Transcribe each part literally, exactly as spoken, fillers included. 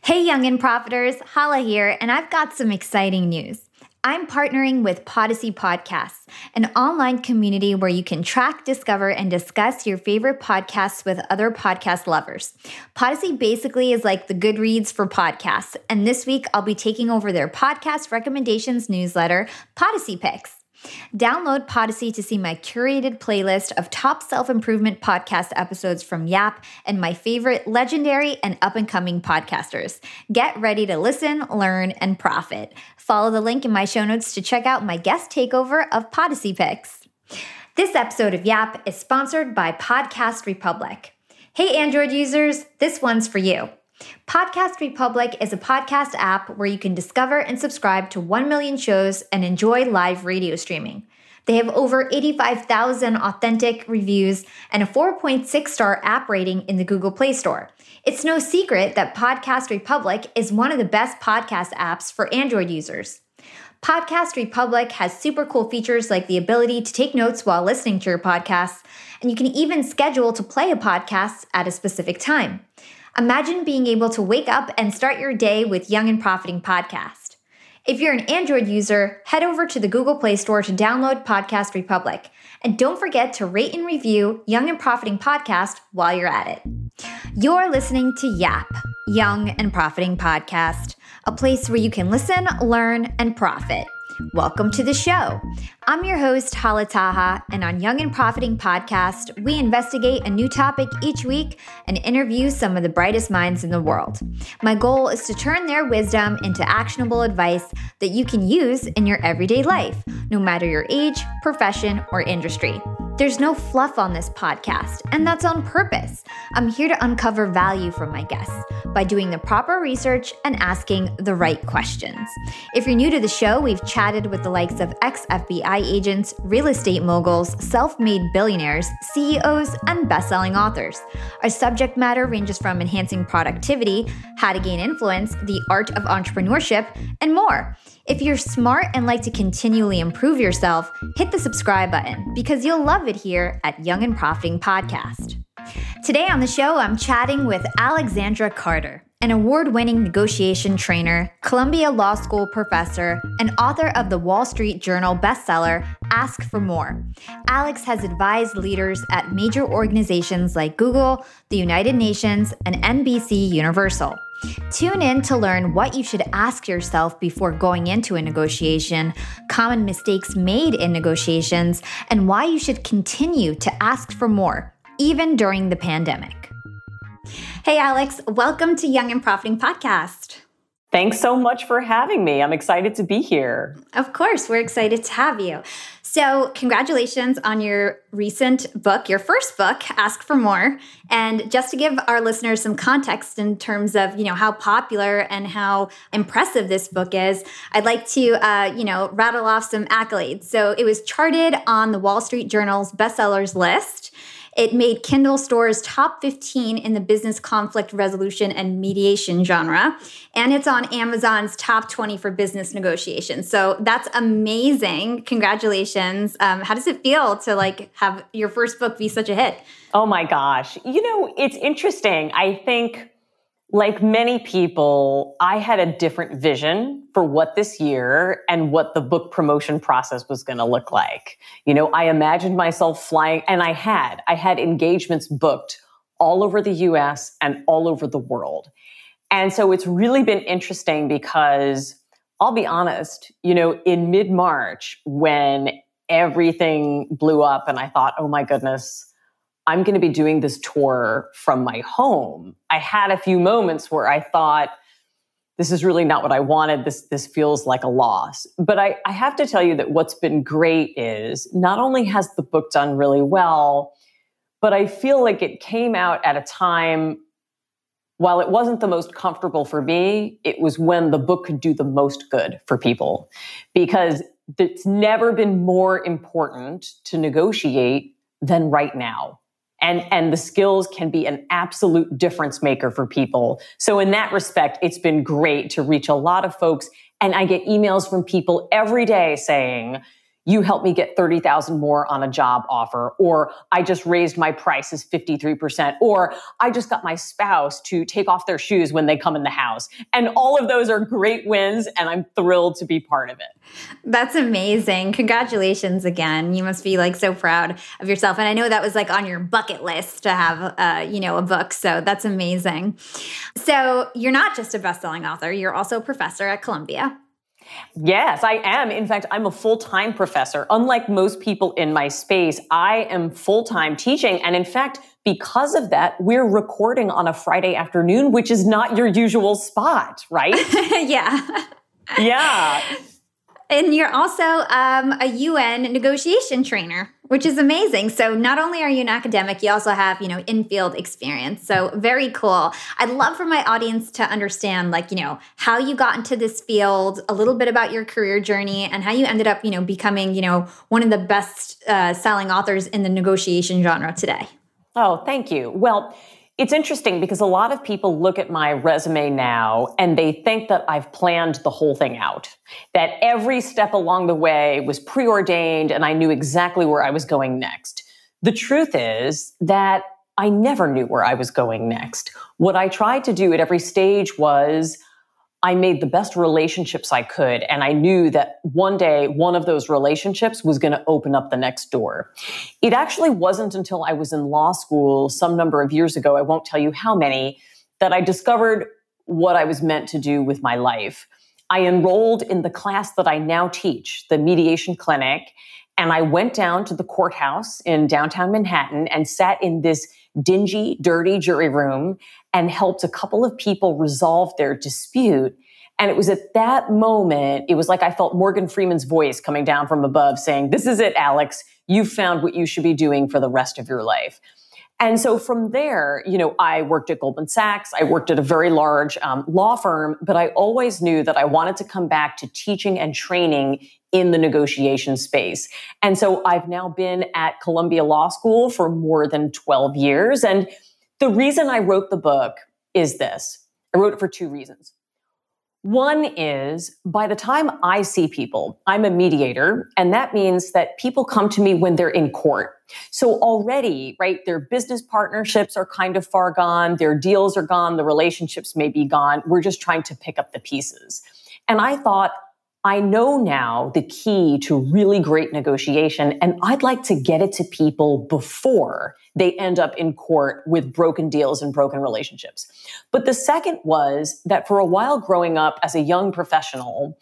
Hey, young and profiters, Hala here, and I've got some exciting news. I'm partnering with Podyssey Podcasts, an online community where you can track, discover, and discuss your favorite podcasts with other podcast lovers. Podyssey basically is like the Goodreads for podcasts, and this week I'll be taking over their podcast recommendations newsletter, Podyssey Picks. Download Podyssey to see my curated playlist of top self-improvement podcast episodes from Yap and my favorite legendary and up-and-coming podcasters. Get ready to listen, learn, and profit. Follow the link in my show notes to check out my guest takeover of Podyssey Picks. This episode of Yap is sponsored by Podcast Republic. Hey, Android users, this one's for you. Podcast Republic is a podcast app where you can discover and subscribe to one million shows and enjoy live radio streaming. They have over eighty-five thousand authentic reviews and a four point six star app rating in the Google Play Store. It's no secret that Podcast Republic is one of the best podcast apps for Android users. Podcast Republic has super cool features like the ability to take notes while listening to your podcasts, and you can even schedule to play a podcast at a specific time. Imagine being able to wake up and start your day with Young and Profiting Podcast. If you're an Android user, head over to the Google Play Store to download Podcast Republic. And don't forget to rate and review Young and Profiting Podcast while you're at it. You're listening to Yap, Young and Profiting Podcast, a place where you can listen, learn, and profit. Welcome to the show. I'm your host, Hala Taha, and on Young and Profiting Podcast, we investigate a new topic each week and interview some of the brightest minds in the world. My goal is to turn their wisdom into actionable advice that you can use in your everyday life, no matter your age, profession, or industry. There's no fluff on this podcast, and that's on purpose. I'm here to uncover value from my guests by doing the proper research and asking the right questions. If you're new to the show, we've chatted with the likes of ex-F B I agents, real estate moguls, self-made billionaires, C E Os, and best-selling authors. Our subject matter ranges from enhancing productivity, how to gain influence, the art of entrepreneurship, and more. If you're smart and like to continually improve yourself, hit the subscribe button because you'll love it here at Young and Profiting Podcast. Today on the show, I'm chatting with Alexandra Carter, an award-winning negotiation trainer, Columbia Law School professor, and author of the Wall Street Journal bestseller, Ask for More. Alex has advised leaders at major organizations like Google, the United Nations, and N B C Universal. Tune in to learn what you should ask yourself before going into a negotiation, common mistakes made in negotiations, and why you should continue to ask for more, even during the pandemic. Hey, Alex, welcome to Young and Profiting Podcast. Thanks so much for having me. I'm excited to be here. Of course, we're excited to have you. So congratulations on your recent book, your first book, Ask for More. And just to give our listeners some context in terms of, you know, how popular and how impressive this book is, I'd like to, uh, you know, rattle off some accolades. So it was charted on the Wall Street Journal's bestsellers list. It made Kindle Store's top fifteen in the business conflict resolution and mediation genre. And it's on Amazon's top twenty for business negotiations. So that's amazing. Congratulations. Um, how does it feel to like have your first book be such a hit? Oh my gosh. You know, it's interesting. I think like many people, I had a different vision for what this year and what the book promotion process was going to look like. You know, I imagined myself flying, and I had, I had engagements booked all over the U S and all over the world. And so it's really been interesting because I'll be honest, you know, in mid-March when everything blew up and I thought, oh my goodness, I'm going to be doing this tour from my home. I had a few moments where I thought, this is really not what I wanted. This, this feels like a loss. But I, I have to tell you that what's been great is not only has the book done really well, but I feel like it came out at a time, while it wasn't the most comfortable for me, it was when the book could do the most good for people. Because it's never been more important to negotiate than right now. And, and the skills can be an absolute difference maker for people. So in that respect, it's been great to reach a lot of folks. And I get emails from people every day saying, you helped me get thirty thousand more on a job offer, or I just raised my prices fifty-three percent, or I just got my spouse to take off their shoes when they come in the house. And all of those are great wins, and I'm thrilled to be part of it. That's amazing. Congratulations again. You must be like so proud of yourself. And I know that was like on your bucket list to have, uh, you know, a book. So that's amazing. So you're not just a best-selling author, you're also a professor at Columbia. Yes, I am. In fact, I'm a full-time professor. Unlike most people in my space, I am full-time teaching. And in fact, because of that, we're recording on a Friday afternoon, which is not your usual spot, right? Yeah. Yeah. And you're also um, a U N negotiation trainer, which is amazing. So not only are you an academic, you also have, you know, in-field experience. So very cool. I'd love for my audience to understand, like, you know, how you got into this field, a little bit about your career journey, and how you ended up, you know, becoming, you know, one of the best uh, selling authors in the negotiation genre today. Oh, thank you. Well, it's interesting because a lot of people look at my resume now and they think that I've planned the whole thing out, that every step along the way was preordained and I knew exactly where I was going next. The truth is that I never knew where I was going next. What I tried to do at every stage was I made the best relationships I could, and I knew that one day one of those relationships was going to open up the next door. It actually wasn't until I was in law school some number of years ago, I won't tell you how many, that I discovered what I was meant to do with my life. I enrolled in the class that I now teach, the mediation clinic, and I went down to the courthouse in downtown Manhattan and sat in this dingy, dirty jury room and helped a couple of people resolve their dispute. And it was at that moment, it was like I felt Morgan Freeman's voice coming down from above saying, "This is it, Alex. You've found what you should be doing for the rest of your life." And so from there, you know, I worked at Goldman Sachs. I worked at a very large um, law firm, but I always knew that I wanted to come back to teaching and training in the negotiation space. And so I've now been at Columbia Law School for more than twelve years. And the reason I wrote the book is this. I wrote it for two reasons. One is, by the time I see people, I'm a mediator, and that means that people come to me when they're in court. So already, right, their business partnerships are kind of far gone, their deals are gone, the relationships may be gone. We're just trying to pick up the pieces. And I thought, I know now the key to really great negotiation, and I'd like to get it to people before they end up in court with broken deals and broken relationships. But the second was that for a while growing up as a young professional,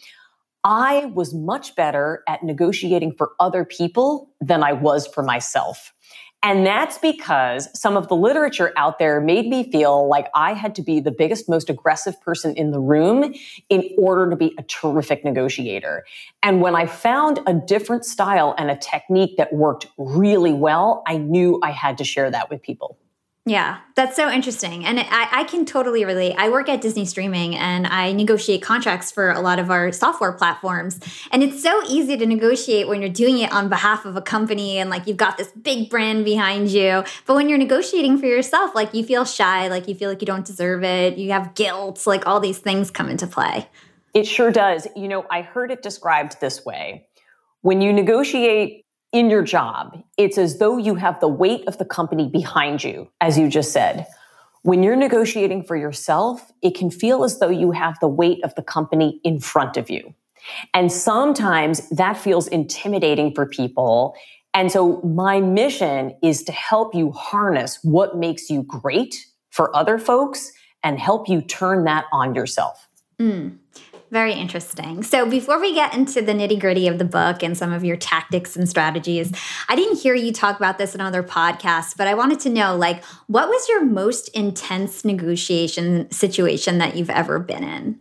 I was much better at negotiating for other people than I was for myself. And that's because some of the literature out there made me feel like I had to be the biggest, most aggressive person in the room in order to be a terrific negotiator. And when I found a different style and a technique that worked really well, I knew I had to share that with people. Yeah, that's so interesting. And I, I can totally relate. I work at Disney Streaming and I negotiate contracts for a lot of our software platforms. And it's so easy to negotiate when you're doing it on behalf of a company and like you've got this big brand behind you. But when you're negotiating for yourself, like you feel shy, like you feel like you don't deserve it, you have guilt, like all these things come into play. It sure does. You know, I heard it described this way. When you negotiate in your job, it's as though you have the weight of the company behind you, as you just said. When you're negotiating for yourself, it can feel as though you have the weight of the company in front of you. And sometimes that feels intimidating for people. And so my mission is to help you harness what makes you great for other folks and help you turn that on yourself. Mm. Very interesting. So before we get into the nitty gritty of the book and some of your tactics and strategies, I didn't hear you talk about this in other podcasts, but I wanted to know, like, what was your most intense negotiation situation that you've ever been in?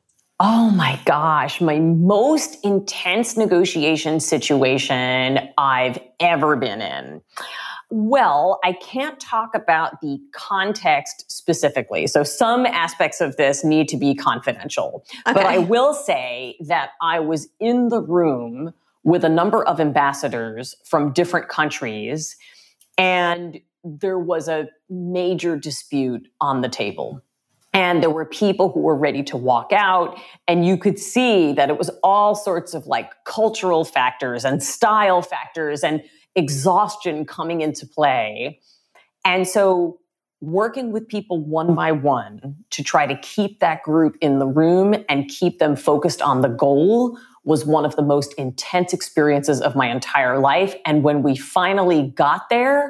Oh my gosh, my most intense negotiation situation I've ever been in. Well, I can't talk about the context specifically. So some aspects of this need to be confidential. Okay. But I will say that I was in the room with a number of ambassadors from different countries, and there was a major dispute on the table. And there were people who were ready to walk out, and you could see that it was all sorts of like cultural factors and style factors and exhaustion coming into play. And so working with people one by one to try to keep that group in the room and keep them focused on the goal was one of the most intense experiences of my entire life. And when we finally got there,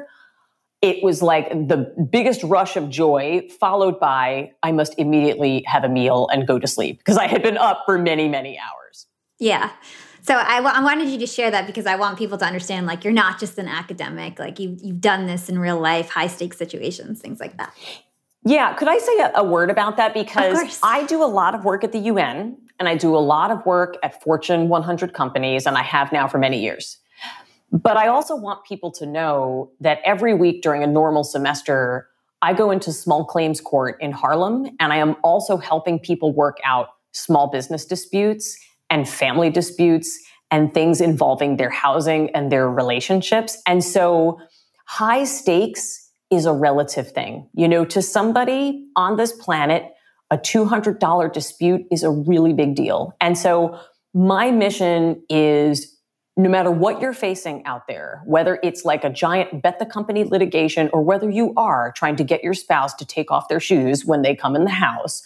it was like the biggest rush of joy, followed by, I must immediately have a meal and go to sleep because I had been up for many, many hours. Yeah. So I, w- I wanted you to share that because I want people to understand, like, you're not just an academic, like you've, you've done this in real life, high stakes situations, things like that. Yeah. Could I say a, a word about that? Because I do a lot of work at the U N and I do a lot of work at Fortune one hundred companies, and I have now for many years. But I also want people to know that every week during a normal semester, I go into small claims court in Harlem, and I am also helping people work out small business disputes and family disputes and things involving their housing and their relationships. And so high stakes is a relative thing. You know, to somebody on this planet, a two hundred dollars dispute is a really big deal. And so my mission is, no matter what you're facing out there, whether it's like a giant bet the company litigation or whether you are trying to get your spouse to take off their shoes when they come in the house,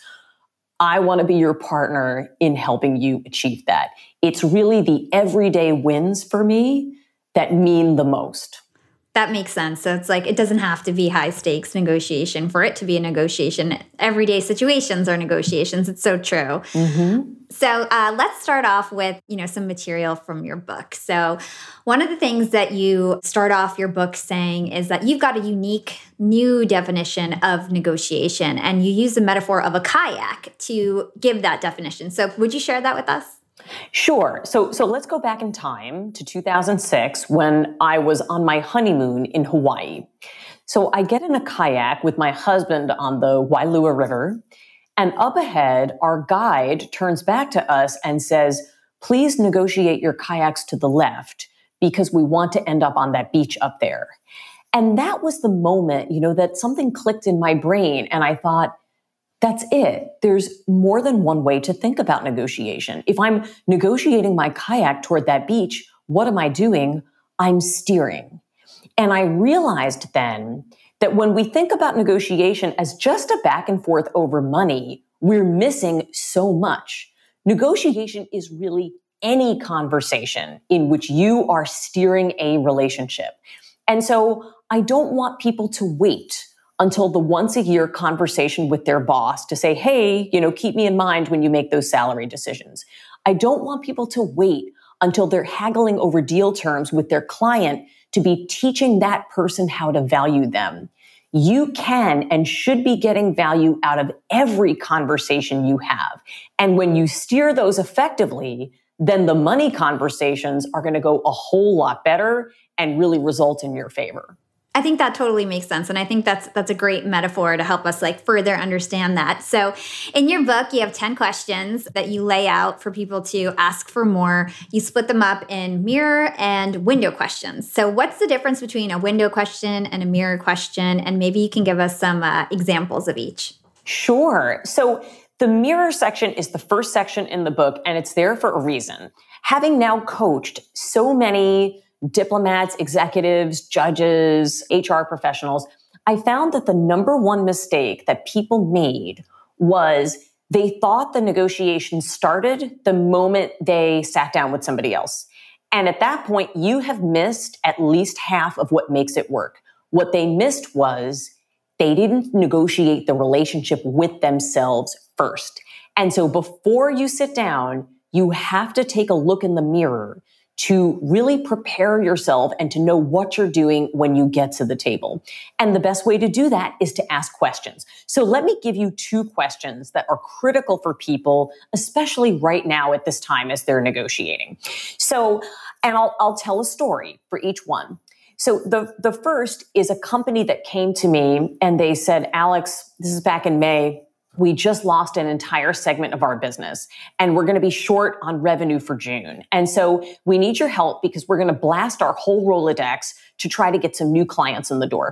I want to be your partner in helping you achieve that. It's really the everyday wins for me that mean the most. That makes sense. So it's like, it doesn't have to be high stakes negotiation for it to be a negotiation. Everyday situations are negotiations. It's so true. Mm-hmm. So uh, let's start off with, you know, some material from your book. So one of the things that you start off your book saying is that you've got a unique new definition of negotiation, and you use the metaphor of a kayak to give that definition. So would you share that with us? Sure. So, so let's go back in time to two thousand six when I was on my honeymoon in Hawaii. So I get in a kayak with my husband on the Wailua River, and up ahead, our guide turns back to us and says, please negotiate your kayaks to the left because we want to end up on that beach up there. And that was the moment, you know, that something clicked in my brain, and I thought, that's it. There's more than one way to think about negotiation. If I'm negotiating my kayak toward that beach, what am I doing? I'm steering. And I realized then that when we think about negotiation as just a back and forth over money, we're missing so much. Negotiation is really any conversation in which you are steering a relationship. And so I don't want people to wait until the once a year conversation with their boss to say, hey, you know, keep me in mind when you make those salary decisions. I don't want people to wait until they're haggling over deal terms with their client to be teaching that person how to value them. You can and should be getting value out of every conversation you have. And when you steer those effectively, then the money conversations are going to go a whole lot better and really result in your favor. I think that totally makes sense. And I think that's that's a great metaphor to help us like further understand that. So in your book, you have ten questions that you lay out for people to ask for more. You split them up in mirror and window questions. So what's the difference between a window question and a mirror question? And maybe you can give us some uh, examples of each. Sure. So the mirror section is the first section in the book, and it's there for a reason. Having now coached so many diplomats, executives, judges, H R professionals, I found that the number one mistake that people made was they thought the negotiation started the moment they sat down with somebody else. And at that point, you have missed at least half of what makes it work. What they missed was they didn't negotiate the relationship with themselves first. And so before you sit down, you have to take a look in the mirror to really prepare yourself and to know what you're doing when you get to the table. And the best way to do that is to ask questions. So let me give you two questions that are critical for people, especially right now at this time as they're negotiating. So, and I'll, I'll tell a story for each one. So the, the first is a company that came to me and they said, Alex, this is back in May, we just lost an entire segment of our business and we're going to be short on revenue for June. And so we need your help because we're going to blast our whole Rolodex to try to get some new clients in the door.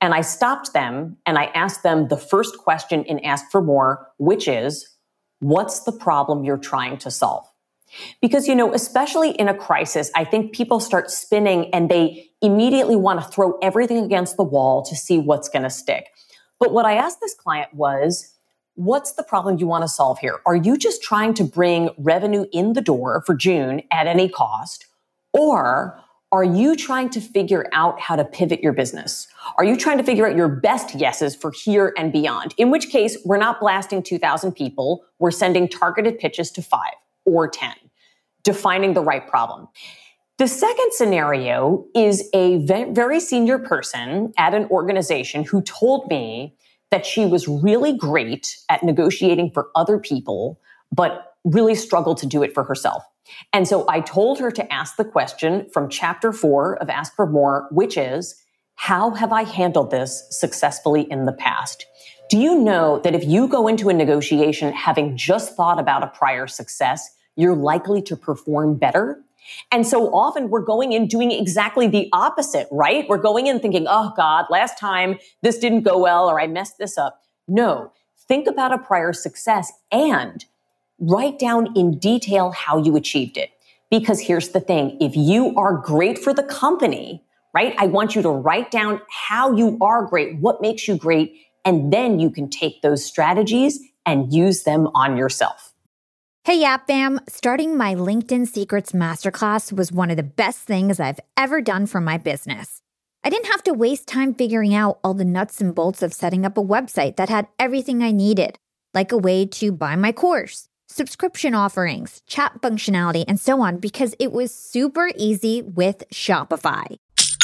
And I stopped them and I asked them the first question in Ask for More, which is, what's the problem you're trying to solve? Because, you know, especially in a crisis, I think people start spinning and they immediately want to throw everything against the wall to see what's going to stick. But what I asked this client was, what's the problem you want to solve here? Are you just trying to bring revenue in the door for June at any cost? Or are you trying to figure out how to pivot your business? Are you trying to figure out your best yeses for here and beyond? In which case, we're not blasting two thousand people. We're sending targeted pitches to five or ten, defining the right problem. The second scenario is a very senior person at an organization who told me that she was really great at negotiating for other people, but really struggled to do it for herself. And so I told her to ask the question from chapter four of Ask for More, which is, how have I handled this successfully in the past? Do you know that if you go into a negotiation having just thought about a prior success, you're likely to perform better? And so often we're going in doing exactly the opposite, right? We're going in thinking, oh God, last time this didn't go well or I messed this up. No, think about a prior success and write down in detail how you achieved it. Because here's the thing, if you are great for the company, right? I want you to write down how you are great, what makes you great, and then you can take those strategies and use them on yourself. Hey, Yap Fam, starting my LinkedIn Secrets Masterclass was one of the best things I've ever done for my business. I didn't have to waste time figuring out all the nuts and bolts of setting up a website that had everything I needed, like a way to buy my course, subscription offerings, chat functionality, and so on, because it was super easy with Shopify.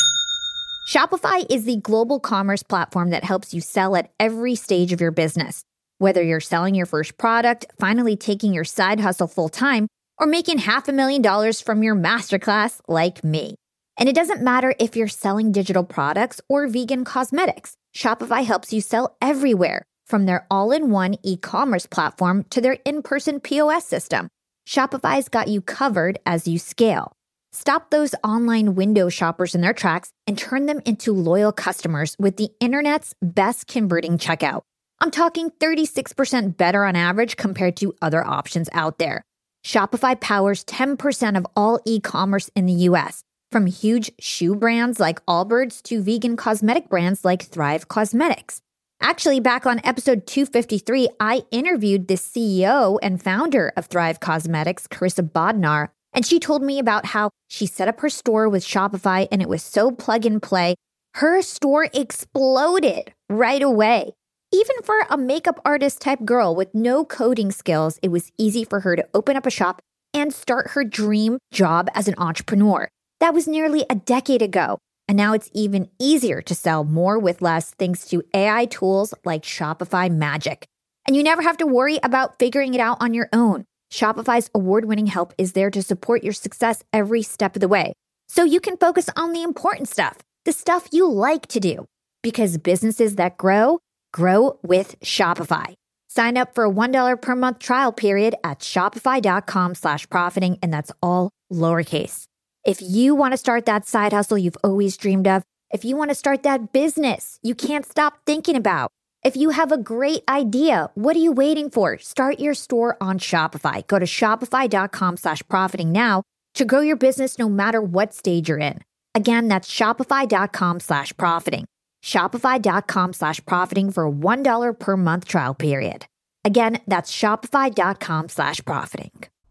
Shopify is the global commerce platform that helps you sell at every stage of your business. Whether you're selling your first product, finally taking your side hustle full-time, or making half a million dollars from your masterclass like me. And it doesn't matter if you're selling digital products or vegan cosmetics. Shopify helps you sell everywhere, from their all-in-one e-commerce platform to their in-person P O S system. Shopify's got you covered as you scale. Stop those online window shoppers in their tracks and turn them into loyal customers with the internet's best converting checkout. I'm talking thirty-six percent better on average compared to other options out there. Shopify powers ten percent of all e-commerce in the U S, from huge shoe brands like Allbirds to vegan cosmetic brands like Thrive Cosmetics. Actually, back on episode two fifty-three, I interviewed the C E O and founder of Thrive Cosmetics, Carissa Bodnar, and she told me about how she set up her store with Shopify and it was so plug and play. Her store exploded right away. Even for a makeup artist type girl with no coding skills, it was easy for her to open up a shop and start her dream job as an entrepreneur. That was nearly a decade ago. And now it's even easier to sell more with less thanks to A I tools like Shopify Magic. And you never have to worry about figuring it out on your own. Shopify's award-winning help is there to support your success every step of the way. So you can focus on the important stuff, the stuff you like to do. Because businesses that grow, grow with Shopify. Sign up for a one dollar per month trial period at shopify.com slash profiting, and that's all lowercase. If you want to start that side hustle you've always dreamed of, if you want to start that business you can't stop thinking about, if you have a great idea, what are you waiting for? Start your store on Shopify. Go to shopify.com slash profiting now to grow your business no matter what stage you're in. Again, that's shopify.com slash profiting. Shopify.com slash profiting for a one dollar per month trial period. Again, that's shopify.com slash profiting.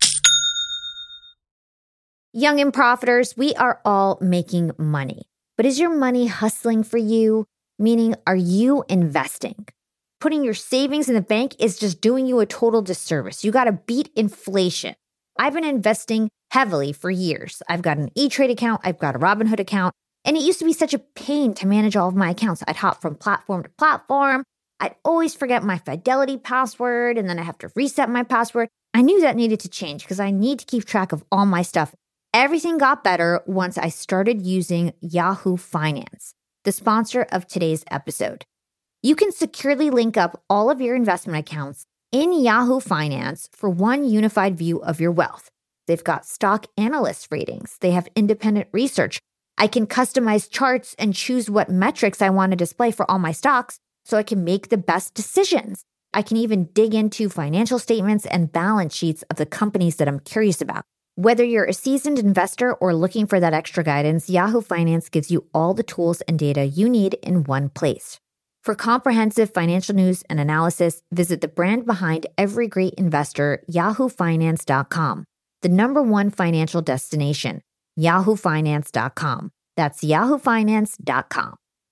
Young and profiters, we are all making money. But is your money hustling for you? Meaning, are you investing? Putting your savings in the bank is just doing you a total disservice. You got to beat inflation. I've been investing heavily for years. I've got an E-Trade account. I've got a Robinhood account. And it used to be such a pain to manage all of my accounts. I'd hop from platform to platform. I'd always forget my Fidelity password, and then I have to reset my password. I knew that needed to change because I need to keep track of all my stuff. Everything got better once I started using Yahoo Finance, the sponsor of today's episode. You can securely link up all of your investment accounts in Yahoo Finance for one unified view of your wealth. They've got stock analyst ratings. They have independent research. I can customize charts and choose what metrics I want to display for all my stocks so I can make the best decisions. I can even dig into financial statements and balance sheets of the companies that I'm curious about. Whether you're a seasoned investor or looking for that extra guidance, Yahoo Finance gives you all the tools and data you need in one place. For comprehensive financial news and analysis, visit the brand behind every great investor, yahoo finance dot com, the number one financial destination, yahoo finance dot com. That's yahoo finance dot com.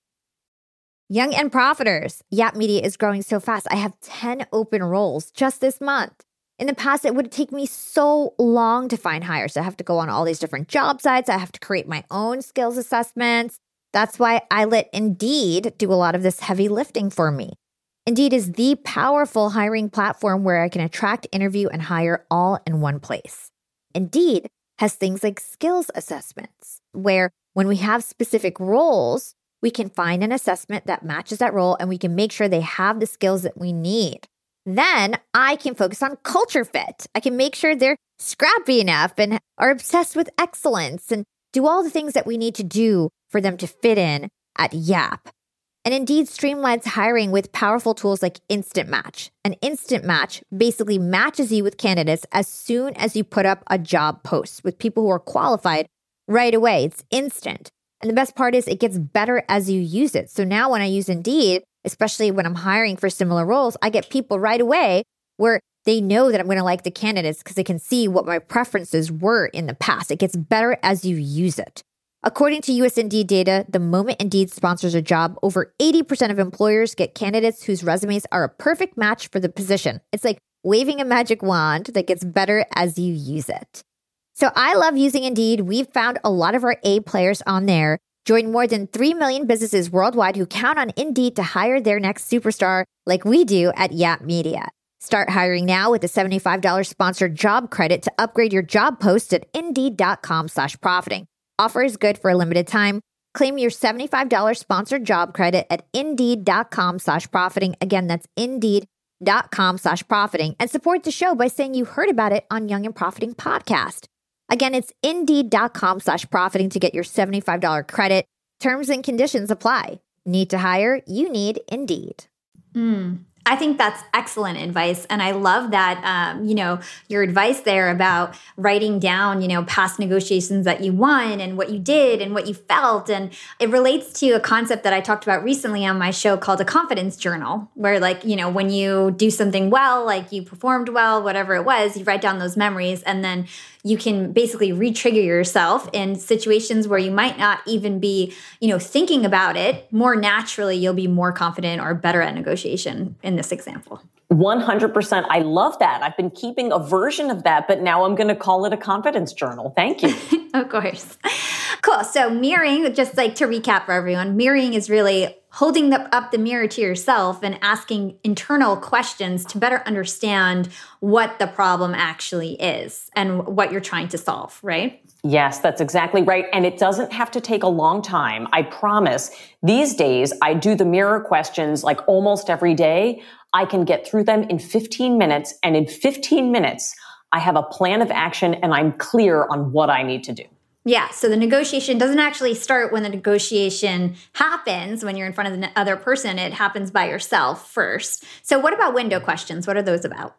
Young and Profiters. Yap Media is growing so fast. I have ten open roles just this month. In the past, it would take me so long to find hires. I have to go on all these different job sites. I have to create my own skills assessments. That's why I let Indeed do a lot of this heavy lifting for me. Indeed is the powerful hiring platform where I can attract, interview, and hire all in one place. Indeed has things like skills assessments, where when we have specific roles, we can find an assessment that matches that role and we can make sure they have the skills that we need. Then I can focus on culture fit. I can make sure they're scrappy enough and are obsessed with excellence and do all the things that we need to do for them to fit in at Yap. And Indeed streamlines hiring with powerful tools like Instant Match. An Instant Match basically matches you with candidates as soon as you put up a job post with people who are qualified right away. It's instant. And the best part is it gets better as you use it. So now when I use Indeed, especially when I'm hiring for similar roles, I get people right away where they know that I'm going to like the candidates because they can see what my preferences were in the past. It gets better as you use it. According to U S Indeed data, the moment Indeed sponsors a job, over eighty percent of employers get candidates whose resumes are a perfect match for the position. It's like waving a magic wand that gets better as you use it. So I love using Indeed. We've found a lot of our A players on there. Join more than three million businesses worldwide who count on Indeed to hire their next superstar like we do at Yap Media. Start hiring now with a seventy-five dollars sponsored job credit to upgrade your job post at indeed.com slash profiting. Offer is good for a limited time. Claim your seventy-five dollars sponsored job credit at indeed.com slash profiting. Again, that's indeed.com slash profiting. And support the show by saying you heard about it on Young and Profiting Podcast. Again, it's indeed.com slash profiting to get your seventy-five dollars credit. Terms and conditions apply. Need to hire? You need Indeed. Mm. I think that's excellent advice. And I love that, um, you know, your advice there about writing down, you know, past negotiations that you won and what you did and what you felt. And it relates to a concept that I talked about recently on my show called a confidence journal, where like, you know, when you do something well, like you performed well, whatever it was, you write down those memories and then you can basically re-trigger yourself in situations where you might not even be, you know, thinking about it. More naturally, you'll be more confident or better at negotiation in this example. one hundred percent. I love that. I've been keeping a version of that, but now I'm going to call it a confidence journal. Thank you. Of course. Cool. So mirroring, just like to recap for everyone, mirroring is really holding the, up the mirror to yourself and asking internal questions to better understand what the problem actually is and what you're trying to solve, right? Yes, that's exactly right. And it doesn't have to take a long time. I promise. These days, I do the mirror questions like almost every day. I can get through them in fifteen minutes. And in fifteen minutes, I have a plan of action and I'm clear on what I need to do. Yeah, so the negotiation doesn't actually start when the negotiation happens, when you're in front of the other person. It happens by yourself first. So what about window questions? What are those about?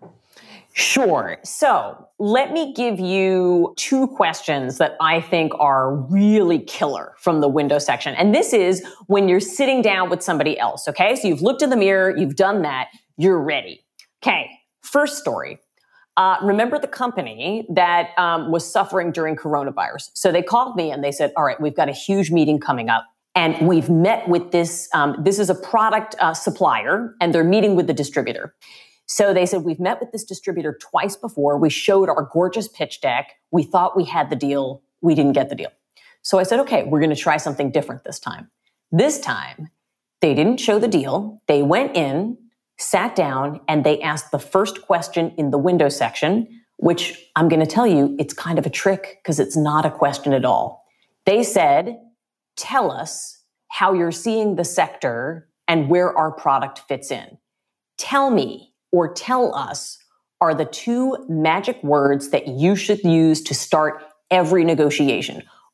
Sure. So let me give you two questions that I think are really killer from the window section. And this is when you're sitting down with somebody else, okay? So you've looked in the mirror, you've done that, you're ready. Okay, first story. Uh, remember the company that um, was suffering during coronavirus. So they called me and they said, all right, we've got a huge meeting coming up. And we've met with this, um, this is a product uh, supplier, and they're meeting with the distributor. So they said, we've met with this distributor twice before. We showed our gorgeous pitch deck. We thought we had the deal. We didn't get the deal. So I said, okay, we're going to try something different this time. This time, they didn't show the deal. They went in, sat down, and they asked the first question in the window section, which I'm going to tell you, it's kind of a trick because it's not a question at all. They said, tell us how you're seeing the sector and where our product fits in. Tell me or tell us are the two magic words that you should use to start every negotiation.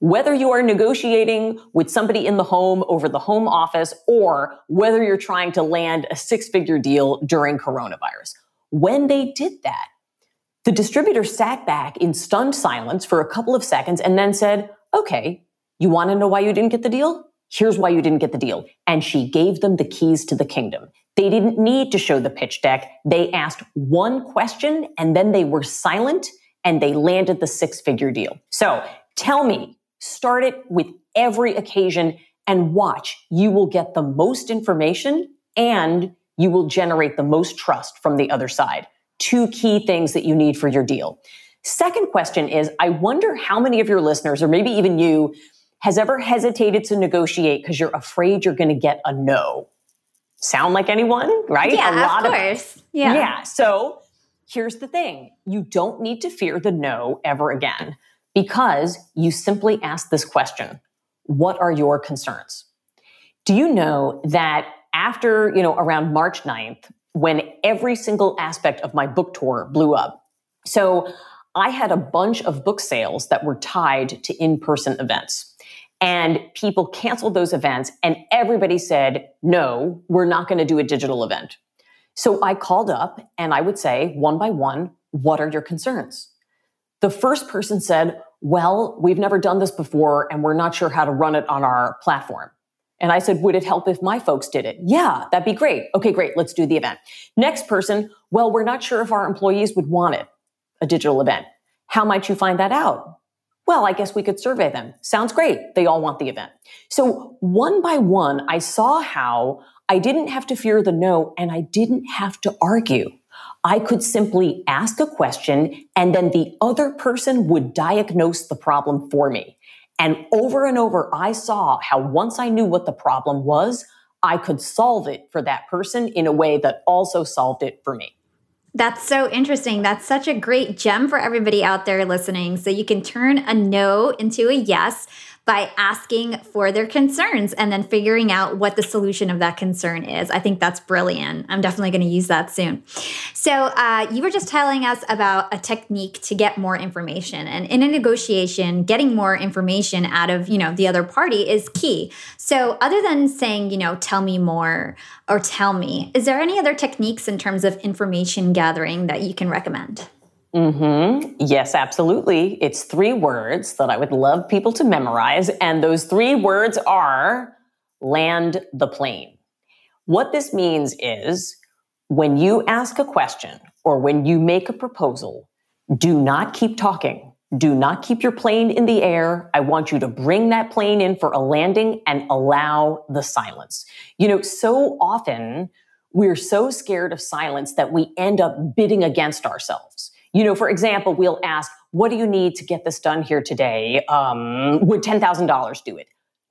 whether you are negotiating with somebody in the home over the home office or whether you're trying to land a six-figure deal during coronavirus. When they did that, the distributor sat back in stunned silence for a couple of seconds and then said, okay, you want to know why you didn't get the deal? Here's why you didn't get the deal. And she gave them the keys to the kingdom. They didn't need to show the pitch deck. They asked one question and then they were silent and they landed the six-figure deal. So tell me, start it with every occasion and watch. You will get the most information and you will generate the most trust from the other side. Two key things that you need for your deal. Second question is, I wonder how many of your listeners, or maybe even you, has ever hesitated to negotiate because you're afraid you're going to get a no? Sound like anyone, right? Yeah, a lot of course. Of, yeah. Yeah. So here's the thing. You don't need to fear the no ever again because you simply ask this question. What are your concerns? Do you know that after, you know, around March ninth, when every single aspect of my book tour blew up, so I had a bunch of book sales that were tied to in-person events. And people canceled those events and everybody said, no, we're not going to do a digital event. So I called up and I would say one by one, what are your concerns? The first person said, well, we've never done this before and we're not sure how to run it on our platform. And I said, would it help if my folks did it? Yeah, that'd be great. Okay, great. Let's do the event. Next person, well, we're not sure if our employees would want it, a digital event. How might you find that out? Well, I guess we could survey them. Sounds great. They all want the event. So one by one, I saw how I didn't have to fear the no and I didn't have to argue. I could simply ask a question and then the other person would diagnose the problem for me. And over and over, I saw how once I knew what the problem was, I could solve it for that person in a way that also solved it for me. That's so interesting. That's such a great gem for everybody out there listening. So you can turn a no into a yes by asking for their concerns and then figuring out what the solution of that concern is. I think that's brilliant. I'm definitely going to use that soon. So uh, you were just telling us about a technique to get more information. And in a negotiation, getting more information out of, you know, the other party is key. So other than saying, you know, tell me more or tell me, is there any other techniques in terms of information gathering that you can recommend? Mm-hmm. Yes, absolutely. It's three words that I would love people to memorize. And those three words are land the plane. What this means is when you ask a question or when you make a proposal, do not keep talking. Do not keep your plane in the air. I want you to bring that plane in for a landing and allow the silence. You know, so often we're so scared of silence that we end up bidding against ourselves. You know, for example, we'll ask, what do you need to get this done here today? Um, would ten thousand dollars do it?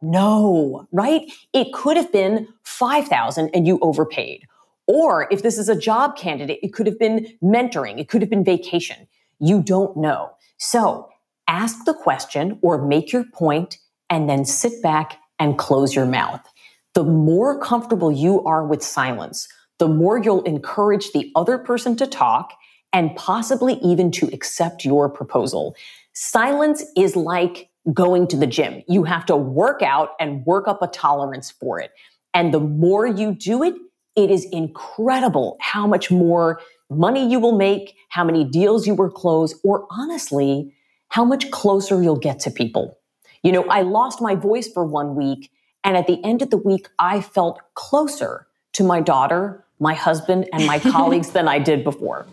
No, right? It could have been five thousand dollars and you overpaid. Or if this is a job candidate, it could have been mentoring. It could have been vacation. You don't know. So ask the question or make your point and then sit back and close your mouth. The more comfortable you are with silence, the more you'll encourage the other person to talk and possibly even to accept your proposal. Silence is like going to the gym. You have to work out and work up a tolerance for it. And the more you do it, it is incredible how much more money you will make, how many deals you will close, or honestly, how much closer you'll get to people. You know, I lost my voice for one week, and at the end of the week, I felt closer to my daughter, my husband, and my colleagues than I did before.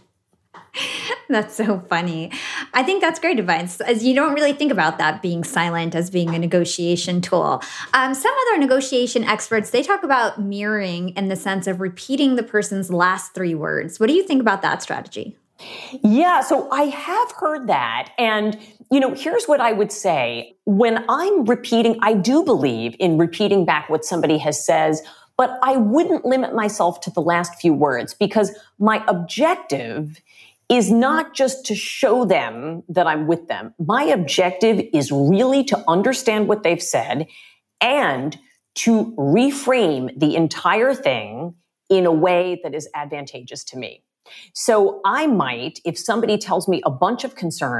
That's so funny. I think that's great advice, as you don't really think about that being silent as being a negotiation tool. Um, some other negotiation experts, they talk about mirroring in the sense of repeating the person's last three words. What do you think about that strategy? Yeah, so I have heard that. And, you know, here's what I would say. When I'm repeating, I do believe in repeating back what somebody has says, but I wouldn't limit myself to the last few words because my objective is not just to show them that I'm with them. My objective is really to understand what they've said and to reframe the entire thing in a way that is advantageous to me. So I might, if somebody tells me a bunch of concerns,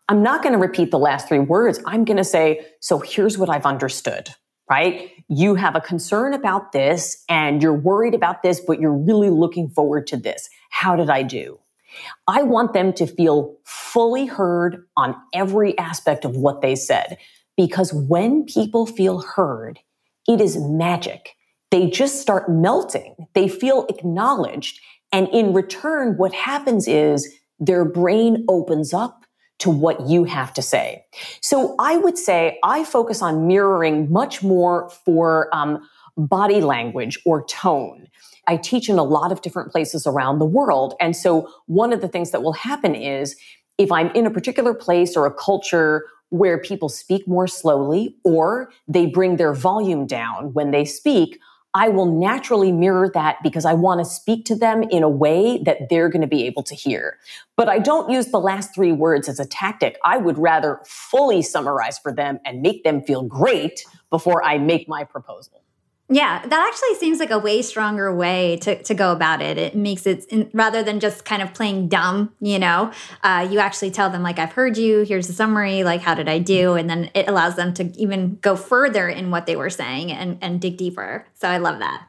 I'm not going to repeat the last three words. I'm going to say, so here's what I've understood, right? You have a concern about this and you're worried about this, but you're really looking forward to this. How did I do? I want them to feel fully heard on every aspect of what they said, because when people feel heard, it is magic. They just start melting. They feel acknowledged. And in return, what happens is their brain opens up to what you have to say. So I would say I focus on mirroring much more for um, body language or tone. I teach in a lot of different places around the world. And so one of the things that will happen is if I'm in a particular place or a culture where people speak more slowly or they bring their volume down when they speak, I will naturally mirror that because I want to speak to them in a way that they're going to be able to hear. But I don't use the last three words as a tactic. I would rather fully summarize for them and make them feel great before I make my proposal. Yeah, that actually seems like a way stronger way to, to go about it. It makes it, in, rather than just kind of playing dumb, you know, uh, you actually tell them, like, I've heard you, here's the summary, like, how did I do? And then it allows them to even go further in what they were saying and, and dig deeper. So I love that.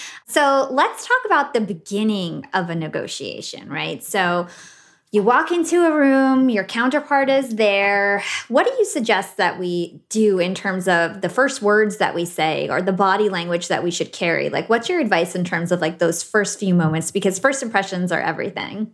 So let's talk about the beginning of a negotiation, right? So you walk into a room, your counterpart is there. What do you suggest that we do in terms of the first words that we say or the body language that we should carry? Like, what's your advice in terms of like those first few moments? Because first impressions are everything.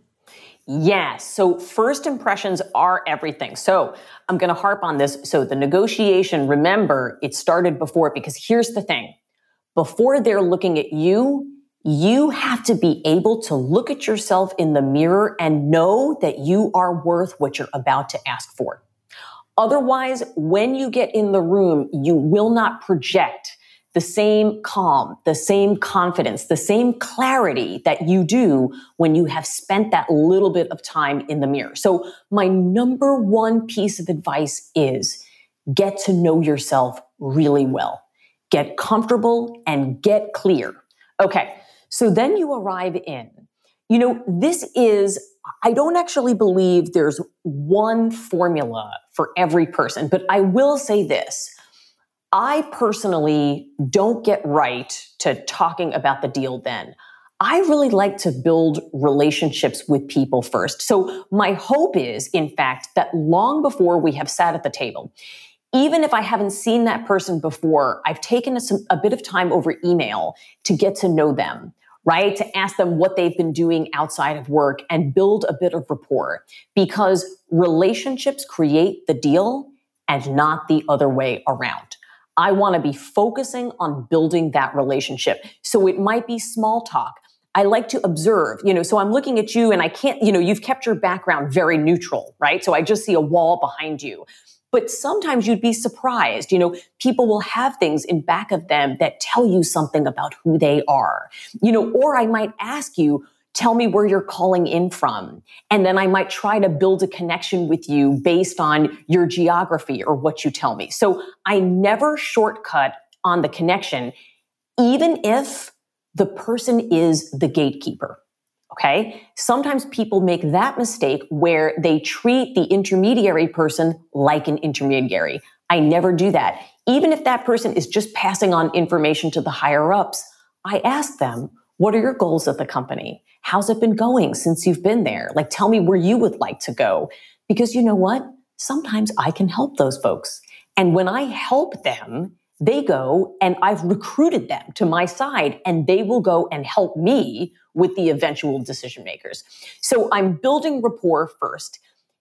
Yes. So first impressions are everything. So I'm going to harp on this. So the negotiation, remember, it started before, because here's the thing. Before they're looking at you, you have to be able to look at yourself in the mirror and know that you are worth what you're about to ask for. Otherwise, when you get in the room, you will not project the same calm, the same confidence, the same clarity that you do when you have spent that little bit of time in the mirror. So my number one piece of advice is get to know yourself really well. Get comfortable and get clear. Okay. So then you arrive in. You know, this is, I don't actually believe there's one formula for every person, but I will say this. I personally don't get right to talking about the deal then. I really like to build relationships with people first. So my hope is, in fact, that long before we have sat at the table, even if I haven't seen that person before, I've taken a, some, a bit of time over email to get to know them, right? To ask them what they've been doing outside of work and build a bit of rapport, because relationships create the deal and not the other way around. I want to be focusing on building that relationship. So it might be small talk. I like to observe, you know, so I'm looking at you and I can't, you know, you've kept your background very neutral, right? So I just see a wall behind you. But sometimes you'd be surprised, you know, people will have things in back of them that tell you something about who they are, you know, or I might ask you, tell me where you're calling in from. And then I might try to build a connection with you based on your geography or what you tell me. So I never shortcut on the connection, even if the person is the gatekeeper. Okay. Sometimes people make that mistake where they treat the intermediary person like an intermediary. I never do that. Even if that person is just passing on information to the higher ups, I ask them, what are your goals at the company? How's it been going since you've been there? Like, tell me where you would like to go. Because you know what? Sometimes I can help those folks. And when I help them, they go and I've recruited them to my side and they will go and help me with the eventual decision makers. So I'm building rapport first.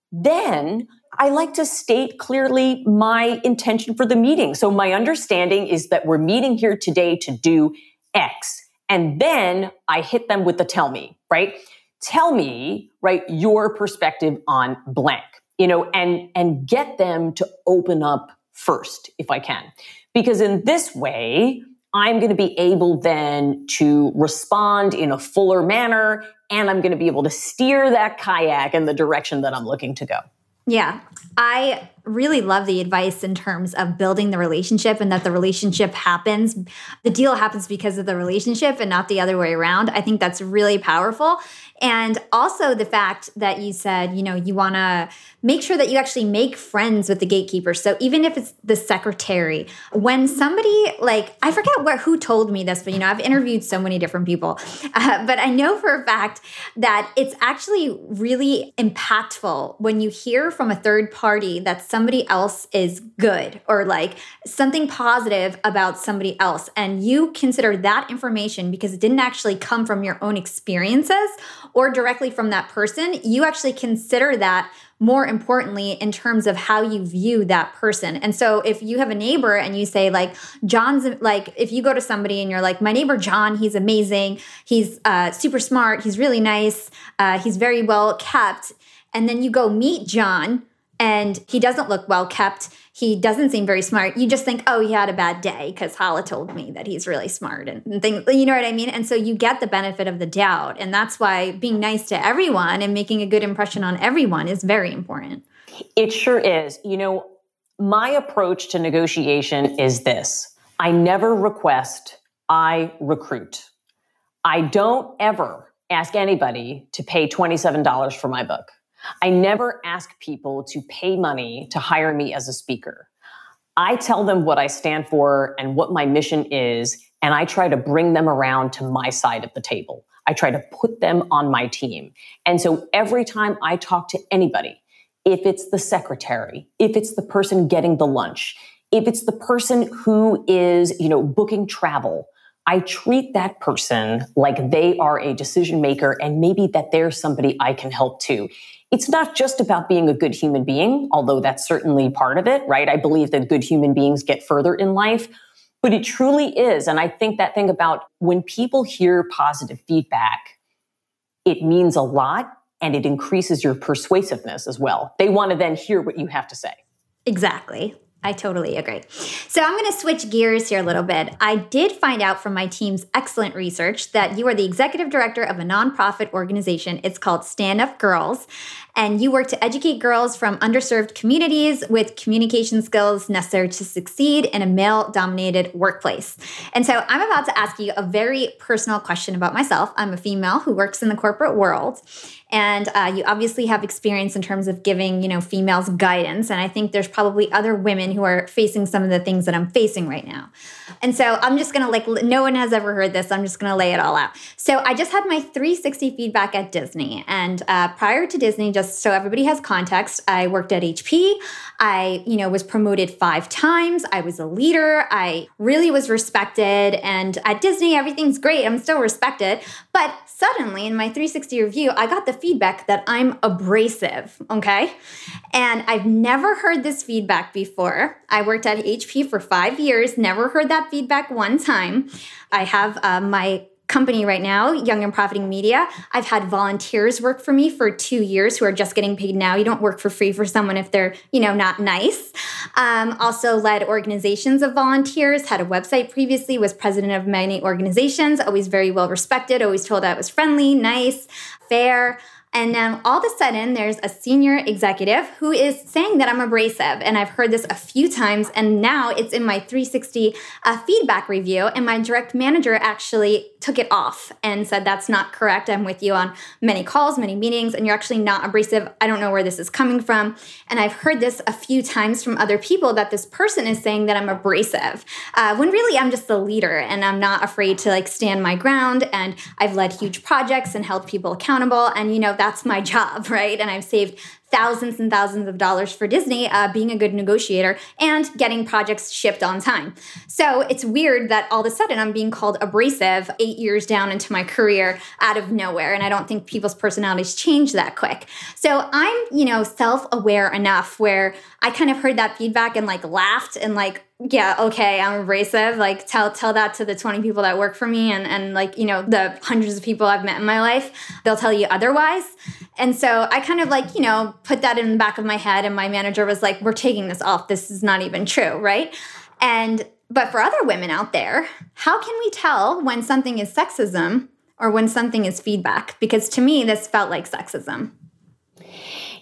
Then I like to state clearly my intention for the meeting. So my understanding is that we're meeting here today to do X. And then I hit them with the tell me, right? Tell me, right, your perspective on blank, you know, and, and get them to open up first if I can. Because in this way, I'm going to be able then to respond in a fuller manner, and I'm going to be able to steer that kayak in the direction that I'm looking to go. Yeah, I really love the advice in terms of building the relationship and that the relationship happens. The deal happens because of the relationship and not the other way around. I think that's really powerful. And also the fact that you said, you know, you want to make sure that you actually make friends with the gatekeeper. So even if it's the secretary, when somebody like, I forget what who told me this, but, you know, I've interviewed so many different people. Uh, but I know for a fact that it's actually really impactful when you hear from a third party that somebody else is good or like something positive about somebody else. And you consider that information because it didn't actually come from your own experiences or directly from that person. You actually consider that more importantly in terms of how you view that person. And so if you have a neighbor and you say like, John's like, if you go to somebody and you're like, my neighbor John, he's amazing. He's uh, super smart. He's really nice. Uh, he's very well kept. And then you go meet John and he doesn't look well kept. He doesn't seem very smart. You just think, oh, he had a bad day because Hala told me that he's really smart and, and things, you know what I mean? And so you get the benefit of the doubt. And that's why being nice to everyone and making a good impression on everyone is very important. It sure is. You know, my approach to negotiation is this. I never request, I recruit. I don't ever ask anybody to pay twenty-seven dollars for my book. I never ask people to pay money to hire me as a speaker. I tell them what I stand for and what my mission is, and I try to bring them around to my side of the table. I try to put them on my team. And so every time I talk to anybody, if it's the secretary, if it's the person getting the lunch, if it's the person who is, you know, booking travel, I treat that person like they are a decision maker and maybe that they're somebody I can help too. It's not just about being a good human being, although that's certainly part of it, right? I believe that good human beings get further in life, but it truly is. And I think that thing about when people hear positive feedback, it means a lot and it increases your persuasiveness as well. They want to then hear what you have to say. Exactly. I totally agree. So I'm going to switch gears here a little bit. I did find out from my team's excellent research that you are the executive director of a nonprofit organization. It's called Stand Up Girls. And you work to educate girls from underserved communities with communication skills necessary to succeed in a male-dominated workplace. And so I'm about to ask you a very personal question about myself. I'm a female who works in the corporate world. And uh, you obviously have experience in terms of giving, you know, females guidance. And I think there's probably other women who are facing some of the things that I'm facing right now. And so I'm just going to like, no one has ever heard this. I'm just going to lay it all out. So I just had my three sixty feedback at Disney. And uh, prior to Disney, just so everybody has context, I worked at H P. I, you know, was promoted five times. I was a leader. I really was respected. And at Disney, everything's great. I'm still respected. But suddenly in my three sixty review, I got the feedback that I'm abrasive, okay? And I've never heard this feedback before. I worked at H P for five years, never heard that feedback one time. I have uh, my company right now, Young and Profiting Media. I've had volunteers work for me for two years who are just getting paid now. You don't work for free for someone if they're, you know, not nice. Um, also led organizations of volunteers, had a website previously, was president of many organizations, always very well respected, always told I was friendly, nice, fair. And then all of a sudden, there's a senior executive who is saying that I'm abrasive. And I've heard this a few times. And now it's in my three sixty uh, feedback review. And my direct manager actually took it off and said, that's not correct. I'm with you on many calls, many meetings, and you're actually not abrasive. I don't know where this is coming from. And I've heard this a few times from other people that this person is saying that I'm abrasive, uh, when really I'm just a leader and I'm not afraid to like stand my ground. And I've led huge projects and held people accountable. And, you know, that's my job, right? And I've saved thousands and thousands of dollars for Disney, uh, being a good negotiator and getting projects shipped on time. So it's weird that all of a sudden I'm being called abrasive eight years down into my career out of nowhere. And I don't think people's personalities change that quick. So I'm, you know, self-aware enough where I kind of heard that feedback and like laughed and like, yeah, okay, I'm abrasive. Like tell tell that to the twenty people that work for me and, and like, you know, the hundreds of people I've met in my life, they'll tell you otherwise. And so I kind of like, you know, put that in the back of my head and my manager was like, we're taking this off. This is not even true, right? And but for other women out there, how can we tell when something is sexism or when something is feedback? Because to me, this felt like sexism.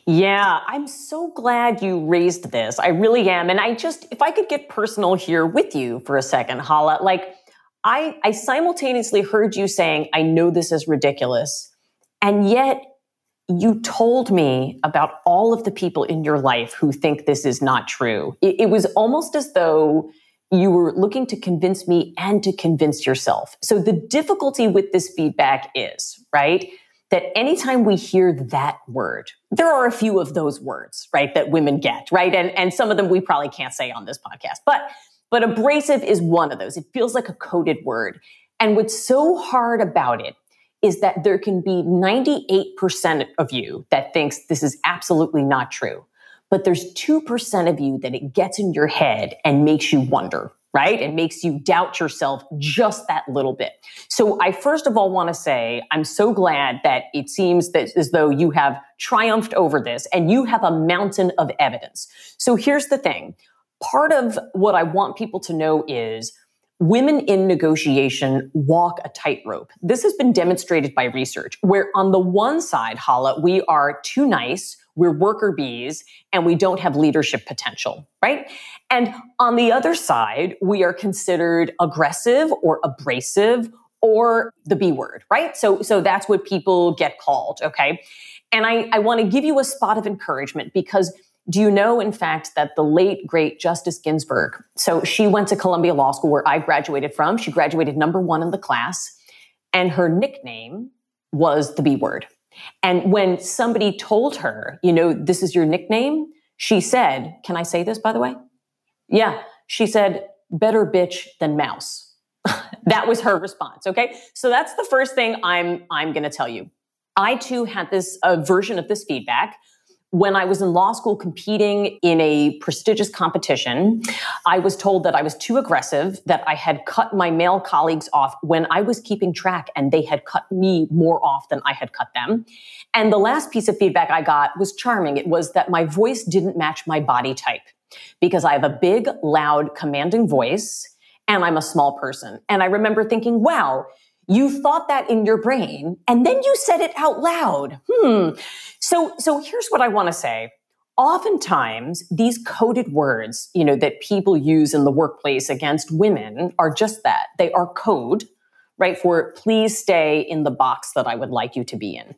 Yeah, I'm so glad you raised this. I really am. And I just, if I could get personal here with you for a second, Hala, like I, I simultaneously heard you saying, I know this is ridiculous. And yet you told me about all of the people in your life who think this is not true. It, it was almost as though you were looking to convince me and to convince yourself. So the difficulty with this feedback is, right, that anytime we hear that word, there are a few of those words, right, that women get, right? And, and some of them we probably can't say on this podcast. But, but abrasive is one of those. It feels like a coded word. And what's so hard about it is that there can be ninety-eight percent of you that thinks this is absolutely not true. But there's two percent of you that it gets in your head and makes you wonder, right? It makes you doubt yourself just that little bit. So I first of all want to say, I'm so glad that it seems that as though you have triumphed over this and you have a mountain of evidence. So here's the thing. Part of what I want people to know is women in negotiation walk a tightrope. This has been demonstrated by research, where on the one side, Hala, we are too nice, we're worker bees, and we don't have leadership potential, right? And on the other side, we are considered aggressive or abrasive or the B word, right? So, so that's what people get called, okay? And I, I want to give you a spot of encouragement because do you know, in fact, that the late, great Justice Ginsburg, so she went to Columbia Law School where I graduated from. She graduated number one in the class, and her nickname was the B word. And when somebody told her, you know, this is your nickname, she said, can I say this, by the way? Yeah. She said, better bitch than mouse. That was her response. Okay. So that's the first thing I'm, I'm going to tell you. I too had this uh, version of this feedback. When I was in law school competing in a prestigious competition, I was told that I was too aggressive, that I had cut my male colleagues off when I was keeping track and they had cut me more off than I had cut them. And the last piece of feedback I got was charming. It was that my voice didn't match my body type because I have a big, loud, commanding voice and I'm a small person. And I remember thinking, wow, you thought that in your brain, and then you said it out loud. Hmm. So, so here's what I want to say. Oftentimes, these coded words, you know, that people use in the workplace against women are just that. They are code, right? For please stay in the box that I would like you to be in.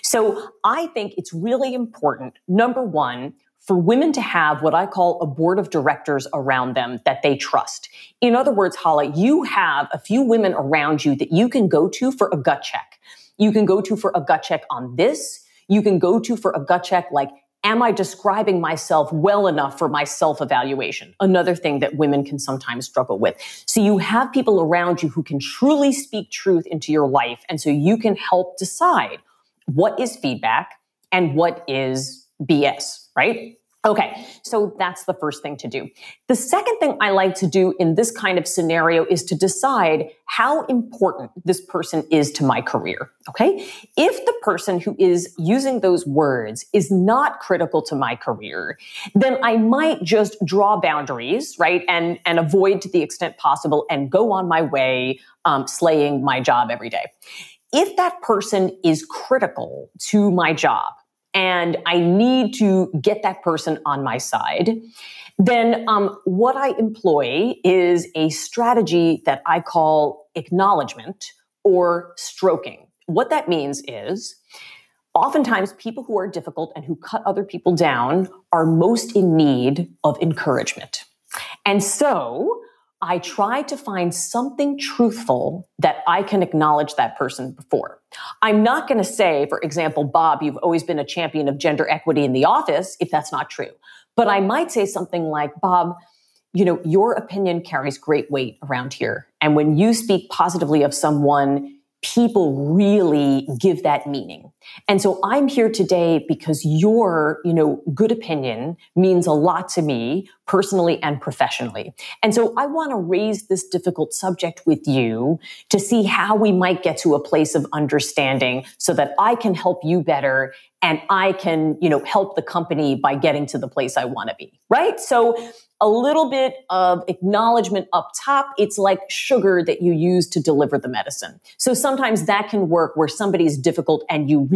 So I think it's really important, number one, for women to have what I call a board of directors around them that they trust. In other words, Hala, you have a few women around you that you can go to for a gut check. You can go to for a gut check on this. You can go to for a gut check like, am I describing myself well enough for my self-evaluation? Another thing that women can sometimes struggle with. So you have people around you who can truly speak truth into your life. And so you can help decide what is feedback and what is B S, right? Okay, so that's the first thing to do. The second thing I like to do in this kind of scenario is to decide how important this person is to my career, okay? If the person who is using those words is not critical to my career, then I might just draw boundaries, right? And, and avoid to the extent possible and go on my way, um, slaying my job every day. If that person is critical to my job, and I need to get that person on my side, then um, what I employ is a strategy that I call acknowledgement or stroking. What that means is oftentimes people who are difficult and who cut other people down are most in need of encouragement. And so I try to find something truthful that I can acknowledge that person before. I'm not going to say, for example, Bob, you've always been a champion of gender equity in the office, if that's not true. But I might say something like, Bob, you know, your opinion carries great weight around here. And when you speak positively of someone, people really give that meaning. And so I'm here today because your, you know, good opinion means a lot to me personally and professionally. And so I want to raise this difficult subject with you to see how we might get to a place of understanding so that I can help you better and I can, you know, help the company by getting to the place I want to be, right? So a little bit of acknowledgement up top. It's like sugar that you use to deliver the medicine. So sometimes that can work where somebody's difficult and you really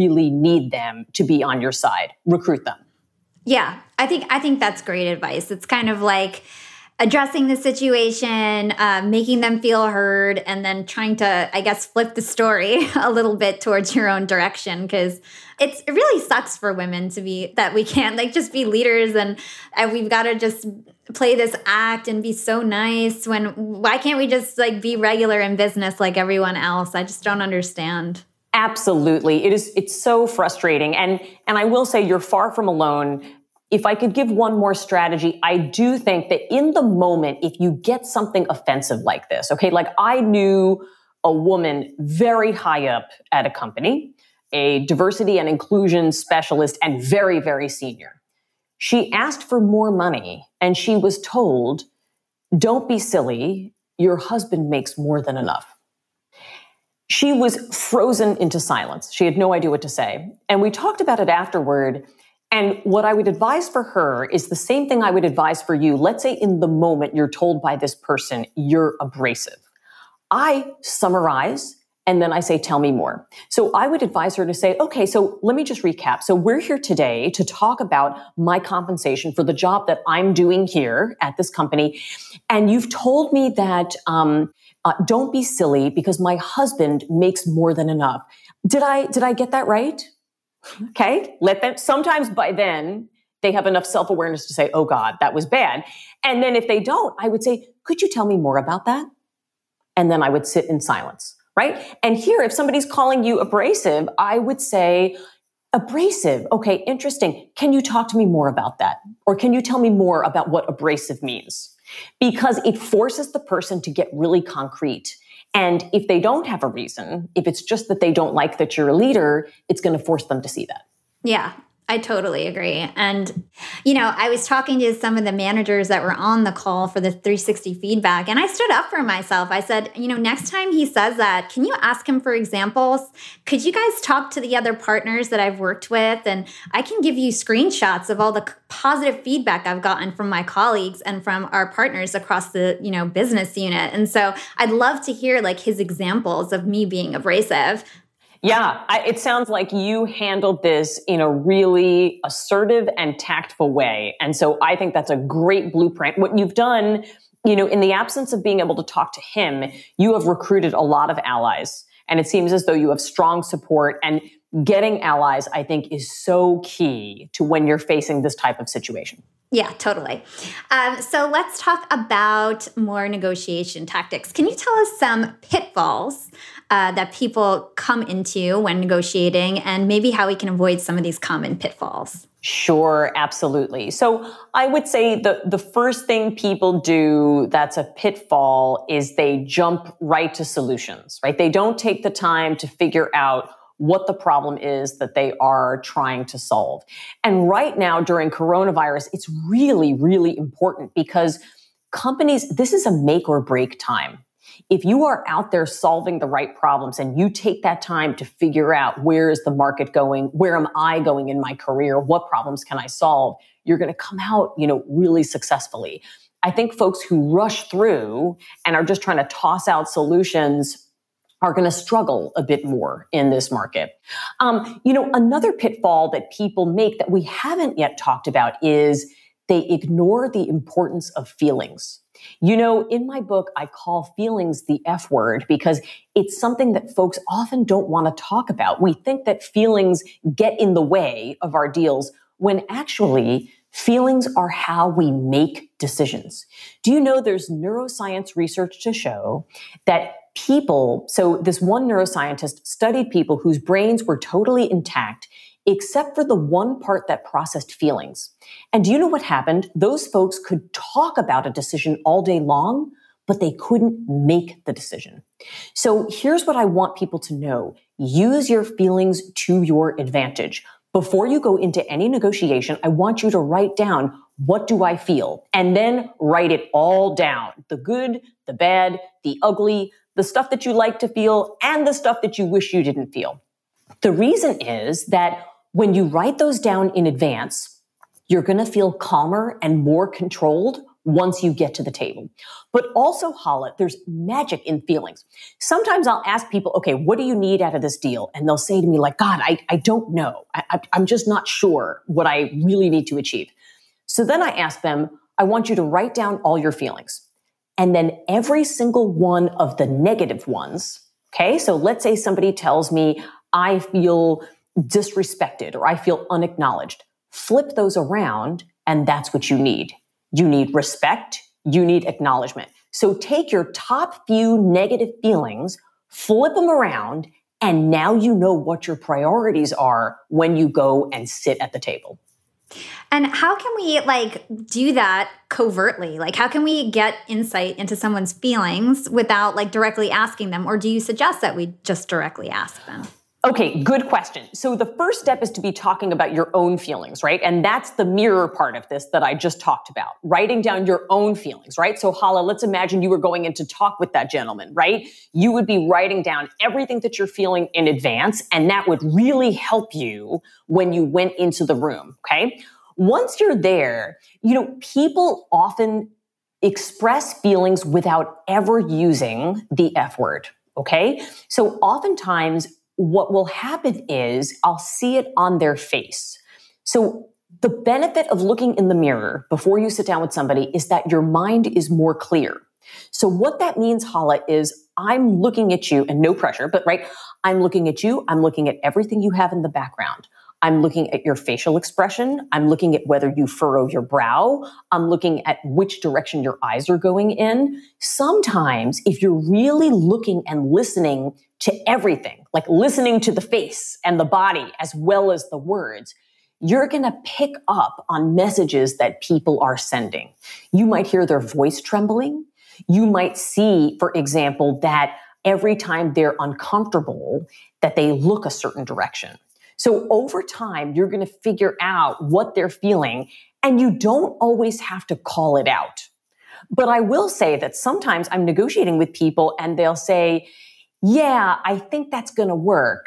really need them to be on your side. Recruit them. Yeah, I think I think that's great advice. It's kind of like addressing the situation, uh, making them feel heard, and then trying to, I guess, flip the story a little bit towards your own direction, because it's it really sucks for women to be that we can't like just be leaders and, and we've got to just play this act and be so nice when why can't we just like be regular in business like everyone else? I just don't understand. Absolutely. It is, it's so frustrating. And, and I will say you're far from alone. If I could give one more strategy, I do think that in the moment, if you get something offensive like this, okay, like I knew a woman very high up at a company, a diversity and inclusion specialist and very, very senior. She asked for more money and she was told, don't be silly, your husband makes more than enough. She was frozen into silence. She had no idea what to say. And we talked about it afterward. And what I would advise for her is the same thing I would advise for you. Let's say in the moment you're told by this person, you're abrasive. I summarize and then I say, tell me more. So I would advise her to say, okay, so let me just recap. So we're here today to talk about my compensation for the job that I'm doing here at this company. And you've told me that um, uh, don't be silly because my husband makes more than enough. Did I, did I get that right? Okay, let them, sometimes by then they have enough self-awareness to say, oh God, that was bad. And then if they don't, I would say, could you tell me more about that? And then I would sit in silence, right? And here, if somebody's calling you abrasive, I would say, abrasive, okay, interesting. Can you talk to me more about that? Or can you tell me more about what abrasive means? Because it forces the person to get really concrete. And if they don't have a reason, if it's just that they don't like that you're a leader, it's going to force them to see that. Yeah, I totally agree. And, you know, I was talking to some of the managers that were on the call for the three sixty feedback, and I stood up for myself. I said, you know, next time he says that, can you ask him for examples? Could you guys talk to the other partners that I've worked with? And I can give you screenshots of all the positive feedback I've gotten from my colleagues and from our partners across the, you know, business unit. And so I'd love to hear like his examples of me being abrasive. Yeah, I, it sounds like you handled this in a really assertive and tactful way. And so I think that's a great blueprint. What you've done, you know, in the absence of being able to talk to him, you have recruited a lot of allies. And it seems as though you have strong support. And getting allies, I think, is so key to when you're facing this type of situation. Yeah, totally. Um, so let's talk about more negotiation tactics. Can you tell us some pitfalls uh, that people come into when negotiating and maybe how we can avoid some of these common pitfalls? Sure, absolutely. So I would say the, the first thing people do that's a pitfall is they jump right to solutions, right? They don't take the time to figure out what the problem is that they are trying to solve. And right now during coronavirus, it's really, really important because companies, this is a make or break time. If you are out there solving the right problems and you take that time to figure out where is the market going, where am I going in my career, what problems can I solve, you're going to come out, you know, really successfully. I think folks who rush through and are just trying to toss out solutions are going to struggle a bit more in this market. Um, you know, another pitfall that people make that we haven't yet talked about is they ignore the importance of feelings. You know, in my book, I call feelings the F word because it's something that folks often don't want to talk about. We think that feelings get in the way of our deals when actually feelings are how we make decisions. Do you know there's neuroscience research to show that people, so this one neuroscientist studied people whose brains were totally intact, except for the one part that processed feelings. And do you know what happened? Those folks could talk about a decision all day long, but they couldn't make the decision. So here's what I want people to know. Use your feelings to your advantage. Before you go into any negotiation, I want you to write down, what do I feel? And then write it all down. The good, the bad, the ugly, the stuff that you like to feel, and the stuff that you wish you didn't feel. The reason is that when you write those down in advance, you're going to feel calmer and more controlled once you get to the table. But also, Hala, there's magic in feelings. Sometimes I'll ask people, okay, what do you need out of this deal? And they'll say to me like, God, I, I don't know. I, I, I'm just not sure what I really need to achieve. So then I ask them, I want you to write down all your feelings. And then every single one of the negative ones, okay? So let's say somebody tells me, I feel disrespected or I feel unacknowledged. Flip those around, and that's what you need. You need respect. You need acknowledgement. So take your top few negative feelings, flip them around, and now you know what your priorities are when you go and sit at the table. And how can we like do that covertly? Like how can we get insight into someone's feelings without like directly asking them? Or do you suggest that we just directly ask them? Okay, good question. So the first step is to be talking about your own feelings, right? And that's the mirror part of this that I just talked about, writing down your own feelings, right? So Hala, let's imagine you were going in to talk with that gentleman, right? You would be writing down everything that you're feeling in advance, and that would really help you when you went into the room, okay? Once you're there, you know, people often express feelings without ever using the F word, okay? So oftentimes, what will happen is I'll see it on their face. So the benefit of looking in the mirror before you sit down with somebody is that your mind is more clear. So what that means, Hala, is I'm looking at you, and no pressure, but right, I'm looking at you, I'm looking at everything you have in the background. I'm looking at your facial expression. I'm looking at whether you furrow your brow. I'm looking at which direction your eyes are going in. Sometimes, if you're really looking and listening to everything, like listening to the face and the body as well as the words, you're going to pick up on messages that people are sending. You might hear their voice trembling. You might see, for example, that every time they're uncomfortable, that they look a certain direction. So over time, you're going to figure out what they're feeling, and you don't always have to call it out. But I will say that sometimes I'm negotiating with people and they'll say, yeah, I think that's going to work.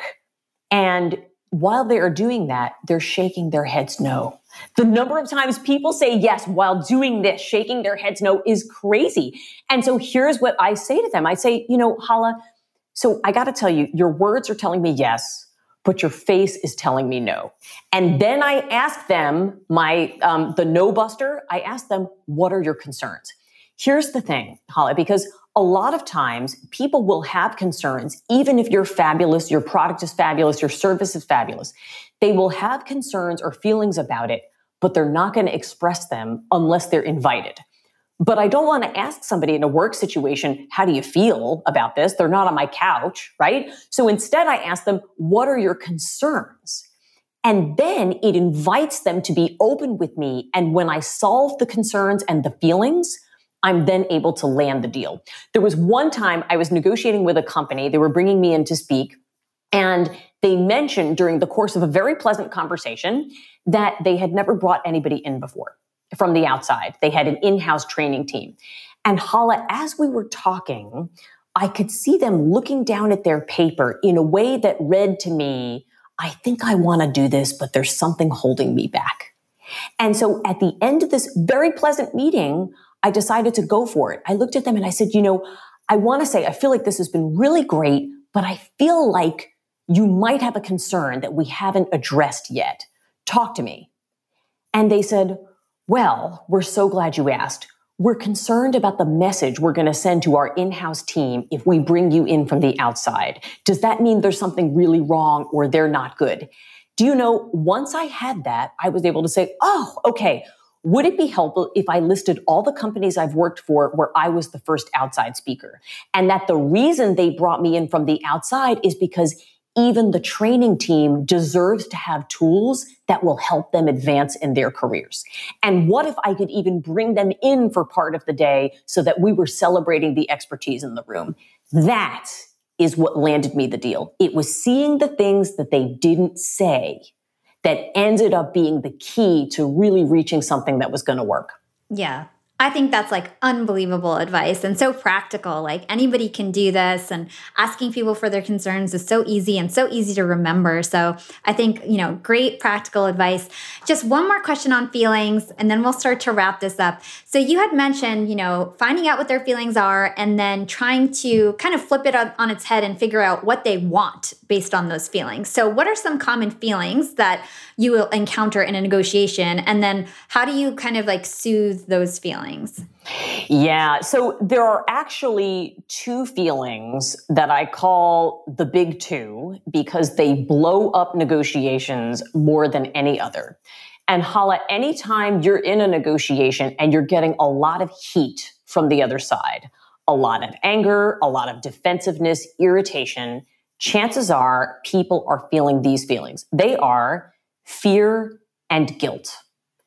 And while they are doing that, they're shaking their heads no. The number of times people say yes while doing this, shaking their heads no, is crazy. And so here's what I say to them. I say, you know, Hala, so I got to tell you, your words are telling me yes, but your face is telling me no. And then I ask them, my um, the no buster, I ask them, what are your concerns? Here's the thing, Hala, because a lot of times people will have concerns, even if you're fabulous, your product is fabulous, your service is fabulous. They will have concerns or feelings about it, but they're not going to express them unless they're invited. But I don't want to ask somebody in a work situation, how do you feel about this? They're not on my couch, right? So instead I ask them, what are your concerns? And then it invites them to be open with me. And when I solve the concerns and the feelings, I'm then able to land the deal. There was one time I was negotiating with a company. They were bringing me in to speak. And they mentioned during the course of a very pleasant conversation that they had never brought anybody in before from the outside. They had an in-house training team. And Hala, as we were talking, I could see them looking down at their paper in a way that read to me, I think I want to do this, but there's something holding me back. And so at the end of this very pleasant meeting, I decided to go for it. I looked at them and I said, you know, I want to say, I feel like this has been really great, but I feel like you might have a concern that we haven't addressed yet. Talk to me. And they said, well, we're so glad you asked. We're concerned about the message we're going to send to our in-house team if we bring you in from the outside. Does that mean there's something really wrong or they're not good? Do you know, once I had that, I was able to say, oh, okay, would it be helpful if I listed all the companies I've worked for where I was the first outside speaker? And that the reason they brought me in from the outside is because even the training team deserves to have tools that will help them advance in their careers. And what if I could even bring them in for part of the day so that we were celebrating the expertise in the room? That is what landed me the deal. It was seeing the things that they didn't say that ended up being the key to really reaching something that was going to work. Yeah. I think that's like unbelievable advice and so practical. Like anybody can do this, and asking people for their concerns is so easy and so easy to remember. So I think, you know, great practical advice. Just one more question on feelings, and then we'll start to wrap this up. So you had mentioned, you know, finding out what their feelings are and then trying to kind of flip it on, on its head and figure out what they want based on those feelings. So what are some common feelings that you will encounter in a negotiation? And then how do you kind of like soothe those feelings? Yeah. So there are actually two feelings that I call the big two because they blow up negotiations more than any other. And Hala, anytime you're in a negotiation and you're getting a lot of heat from the other side, a lot of anger, a lot of defensiveness, irritation, chances are people are feeling these feelings. They are fear and guilt.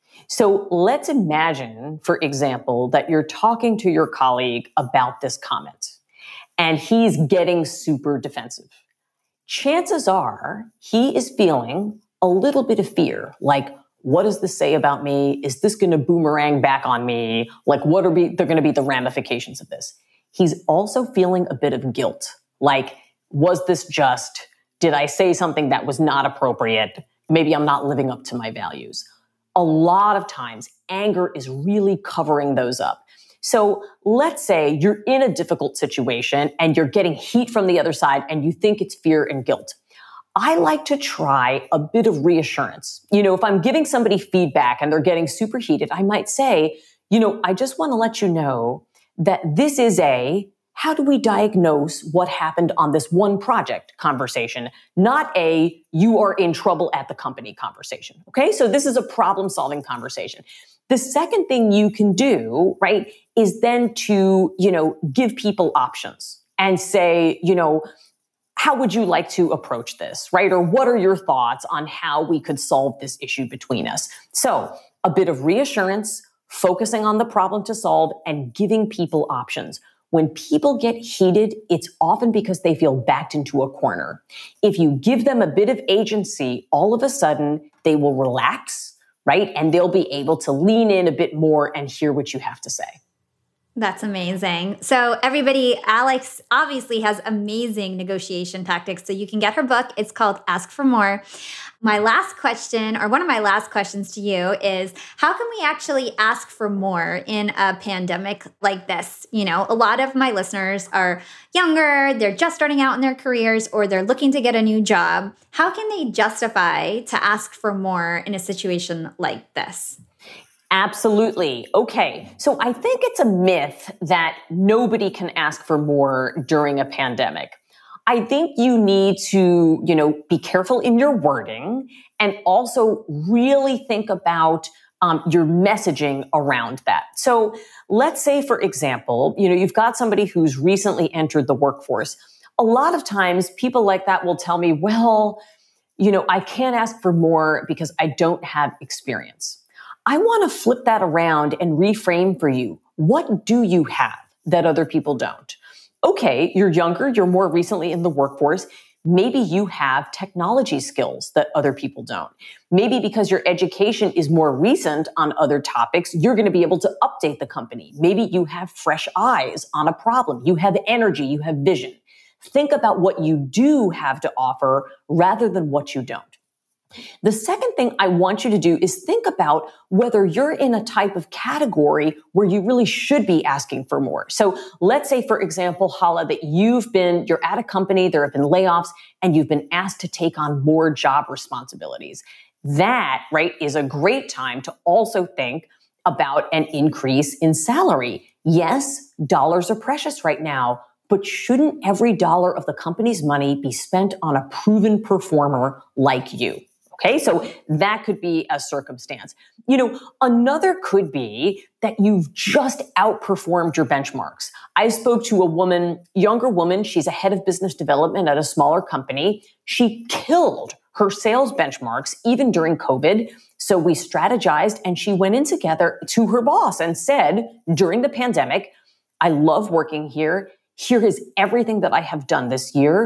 So let's imagine, for example, that you're talking to your colleague about this comment and he's getting super defensive. Chances are he is feeling a little bit of fear, like, what does this say about me? Is this going to boomerang back on me? Like, what are be, they're going to be the ramifications of this? He's also feeling a bit of guilt, like, was this just, did I say something that was not appropriate? Maybe I'm not living up to my values. A lot of times, anger is really covering those up. So let's say you're in a difficult situation and you're getting heat from the other side and you think it's fear and guilt. I like to try a bit of reassurance. You know, if I'm giving somebody feedback and they're getting super heated, I might say, you know, I just want to let you know that this is a, how do we diagnose what happened on this one project conversation, not a, you are in trouble at the company conversation. Okay. So this is a problem solving conversation. The second thing you can do, right, is then to, you know, give people options and say, you know, how would you like to approach this, right? Or what are your thoughts on how we could solve this issue between us? So a bit of reassurance, focusing on the problem to solve, and giving people options. When people get heated, it's often because they feel backed into a corner. If you give them a bit of agency, all of a sudden they will relax, right? And they'll be able to lean in a bit more and hear what you have to say. That's amazing. So everybody, Alex obviously has amazing negotiation tactics. So you can get her book. It's called Ask for More. My last question, or one of my last questions to you is, how can we actually ask for more in a pandemic like this? You know, a lot of my listeners are younger, they're just starting out in their careers, or they're looking to get a new job. How can they justify to ask for more in a situation like this? Absolutely. Okay. So I think it's a myth that nobody can ask for more during a pandemic. I think you need to, you know, be careful in your wording and also really think about um, your messaging around that. So let's say, for example, you know, you've got somebody who's recently entered the workforce. A lot of times people like that will tell me, well, you know, I can't ask for more because I don't have experience. I want to flip that around and reframe for you. What do you have that other people don't? Okay, you're younger, you're more recently in the workforce. Maybe you have technology skills that other people don't. Maybe because your education is more recent on other topics, you're going to be able to update the company. Maybe you have fresh eyes on a problem. You have energy, you have vision. Think about what you do have to offer rather than what you don't. The second thing I want you to do is think about whether you're in a type of category where you really should be asking for more. So let's say, for example, Hala, that you've been, you're at a company, there have been layoffs, and you've been asked to take on more job responsibilities. That, right, is a great time to also think about an increase in salary. Yes, dollars are precious right now, but shouldn't every dollar of the company's money be spent on a proven performer like you? Okay, so that could be a circumstance. You know, another could be that you've just outperformed your benchmarks. I spoke to a woman, younger woman, she's a head of business development at a smaller company. She killed her sales benchmarks even during COVID. So we strategized and she went in together to her boss and said, during the pandemic, I love working here. Here is everything that I have done this year.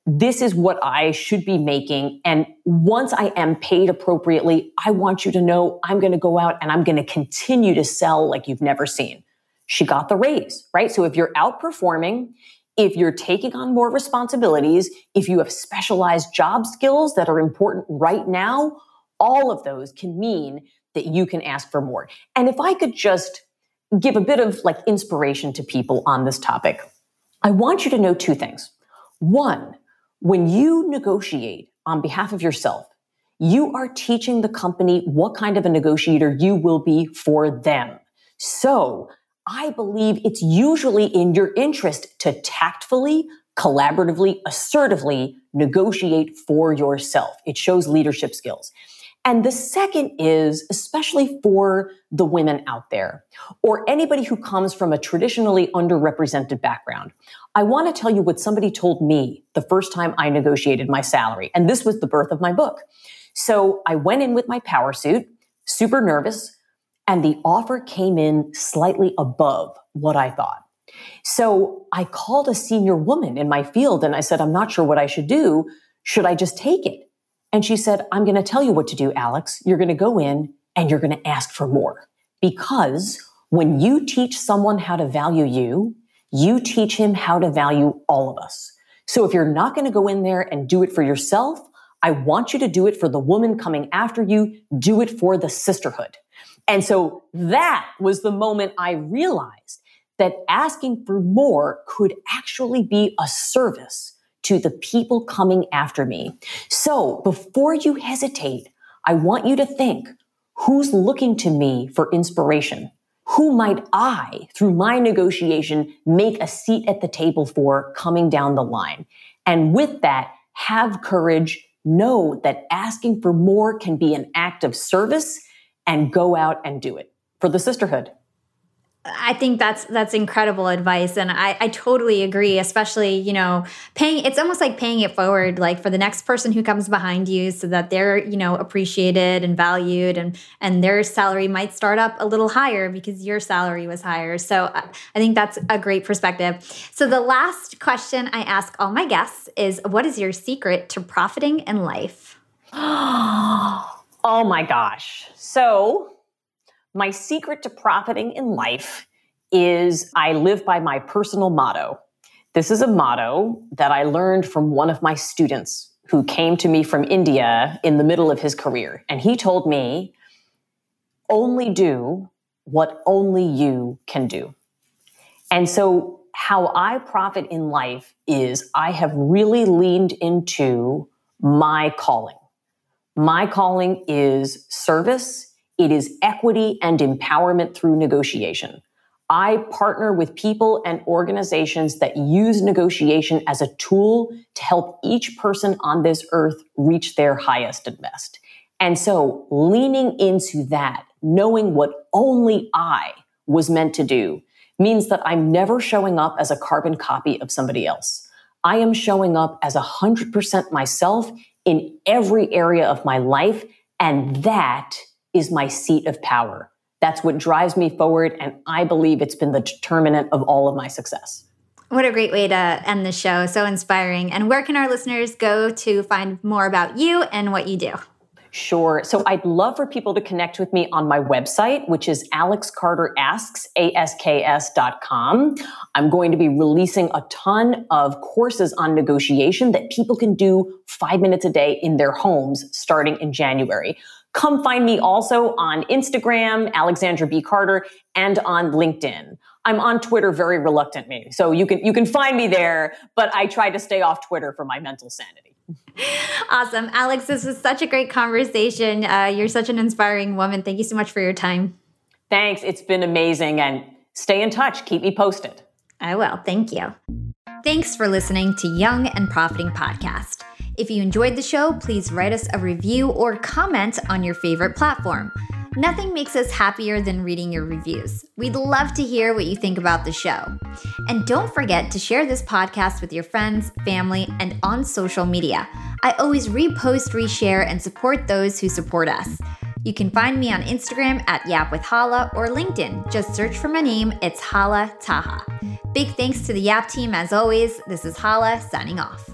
this is what I should be making. And once I am paid appropriately, I want you to know I'm going to go out and I'm going to continue to sell like you've never seen. She got the raise, right? So if you're outperforming, if you're taking on more responsibilities, if you have specialized job skills that are important right now, all of those can mean that you can ask for more. And if I could just give a bit of like inspiration to people on this topic, I want you to know two things. One, when you negotiate on behalf of yourself, you are teaching the company what kind of a negotiator you will be for them. So I believe it's usually in your interest to tactfully, collaboratively, assertively negotiate for yourself. It shows leadership skills. And the second is, especially for the women out there, or anybody who comes from a traditionally underrepresented background, I want to tell you what somebody told me the first time I negotiated my salary. And this was the birth of my book. So I went in with my power suit, super nervous, and the offer came in slightly above what I thought. So I called a senior woman in my field and I said, I'm not sure what I should do. Should I just take it? And she said, I'm going to tell you what to do, Alex. You're going to go in and you're going to ask for more. Because when you teach someone how to value you, you teach him how to value all of us. So if you're not going to go in there and do it for yourself, I want you to do it for the woman coming after you. Do it for the sisterhood. And so that was the moment I realized that asking for more could actually be a service to the people coming after me. So before you hesitate, I want you to think, who's looking to me for inspiration? Who might I, through my negotiation, make a seat at the table for coming down the line? And with that, have courage, know that asking for more can be an act of service, and go out and do it for the sisterhood. I think that's that's incredible advice. And I, I totally agree, especially, you know, paying, it's almost like paying it forward, like for the next person who comes behind you so that they're, you know, appreciated and valued and, and their salary might start up a little higher because your salary was higher. So I, I think that's a great perspective. So the last question I ask all my guests is, what is your secret to profiting in life? Oh my gosh. So my secret to profiting in life is I live by my personal motto. This is a motto that I learned from one of my students who came to me from India in the middle of his career. And he told me, only do what only you can do. And so how I profit in life is I have really leaned into my calling. My calling is service. It is equity and empowerment through negotiation. I partner with people and organizations that use negotiation as a tool to help each person on this earth reach their highest and best. And so leaning into that, knowing what only I was meant to do, means that I'm never showing up as a carbon copy of somebody else. I am showing up as one hundred percent myself in every area of my life, and that is my seat of power. That's what drives me forward, and I believe it's been the determinant of all of my success. What a great way to end the show. So inspiring. And where can our listeners go to find more about you and what you do? Sure. So I'd love for people to connect with me on my website, which is alex carter asks, A S K S dot com. I'm going to be releasing a ton of courses on negotiation that people can do five minutes a day in their homes starting in January. Come find me also on Instagram, Alexandra B. Carter, and on LinkedIn. I'm on Twitter very reluctantly, so you can you can find me there, but I try to stay off Twitter for my mental sanity. Awesome. Alex, this was such a great conversation. Uh, you're such an inspiring woman. Thank you so much for your time. Thanks. It's been amazing. And stay in touch. Keep me posted. I will. Thank you. Thanks for listening to Young and Profiting Podcast. If you enjoyed the show, please write us a review or comment on your favorite platform. Nothing makes us happier than reading your reviews. We'd love to hear what you think about the show. And don't forget to share this podcast with your friends, family, and on social media. I always repost, reshare, and support those who support us. You can find me on Instagram at Yap with Hala or LinkedIn. Just search for my name. It's Hala Taha. Big thanks to the Yap team as always. This is Hala signing off.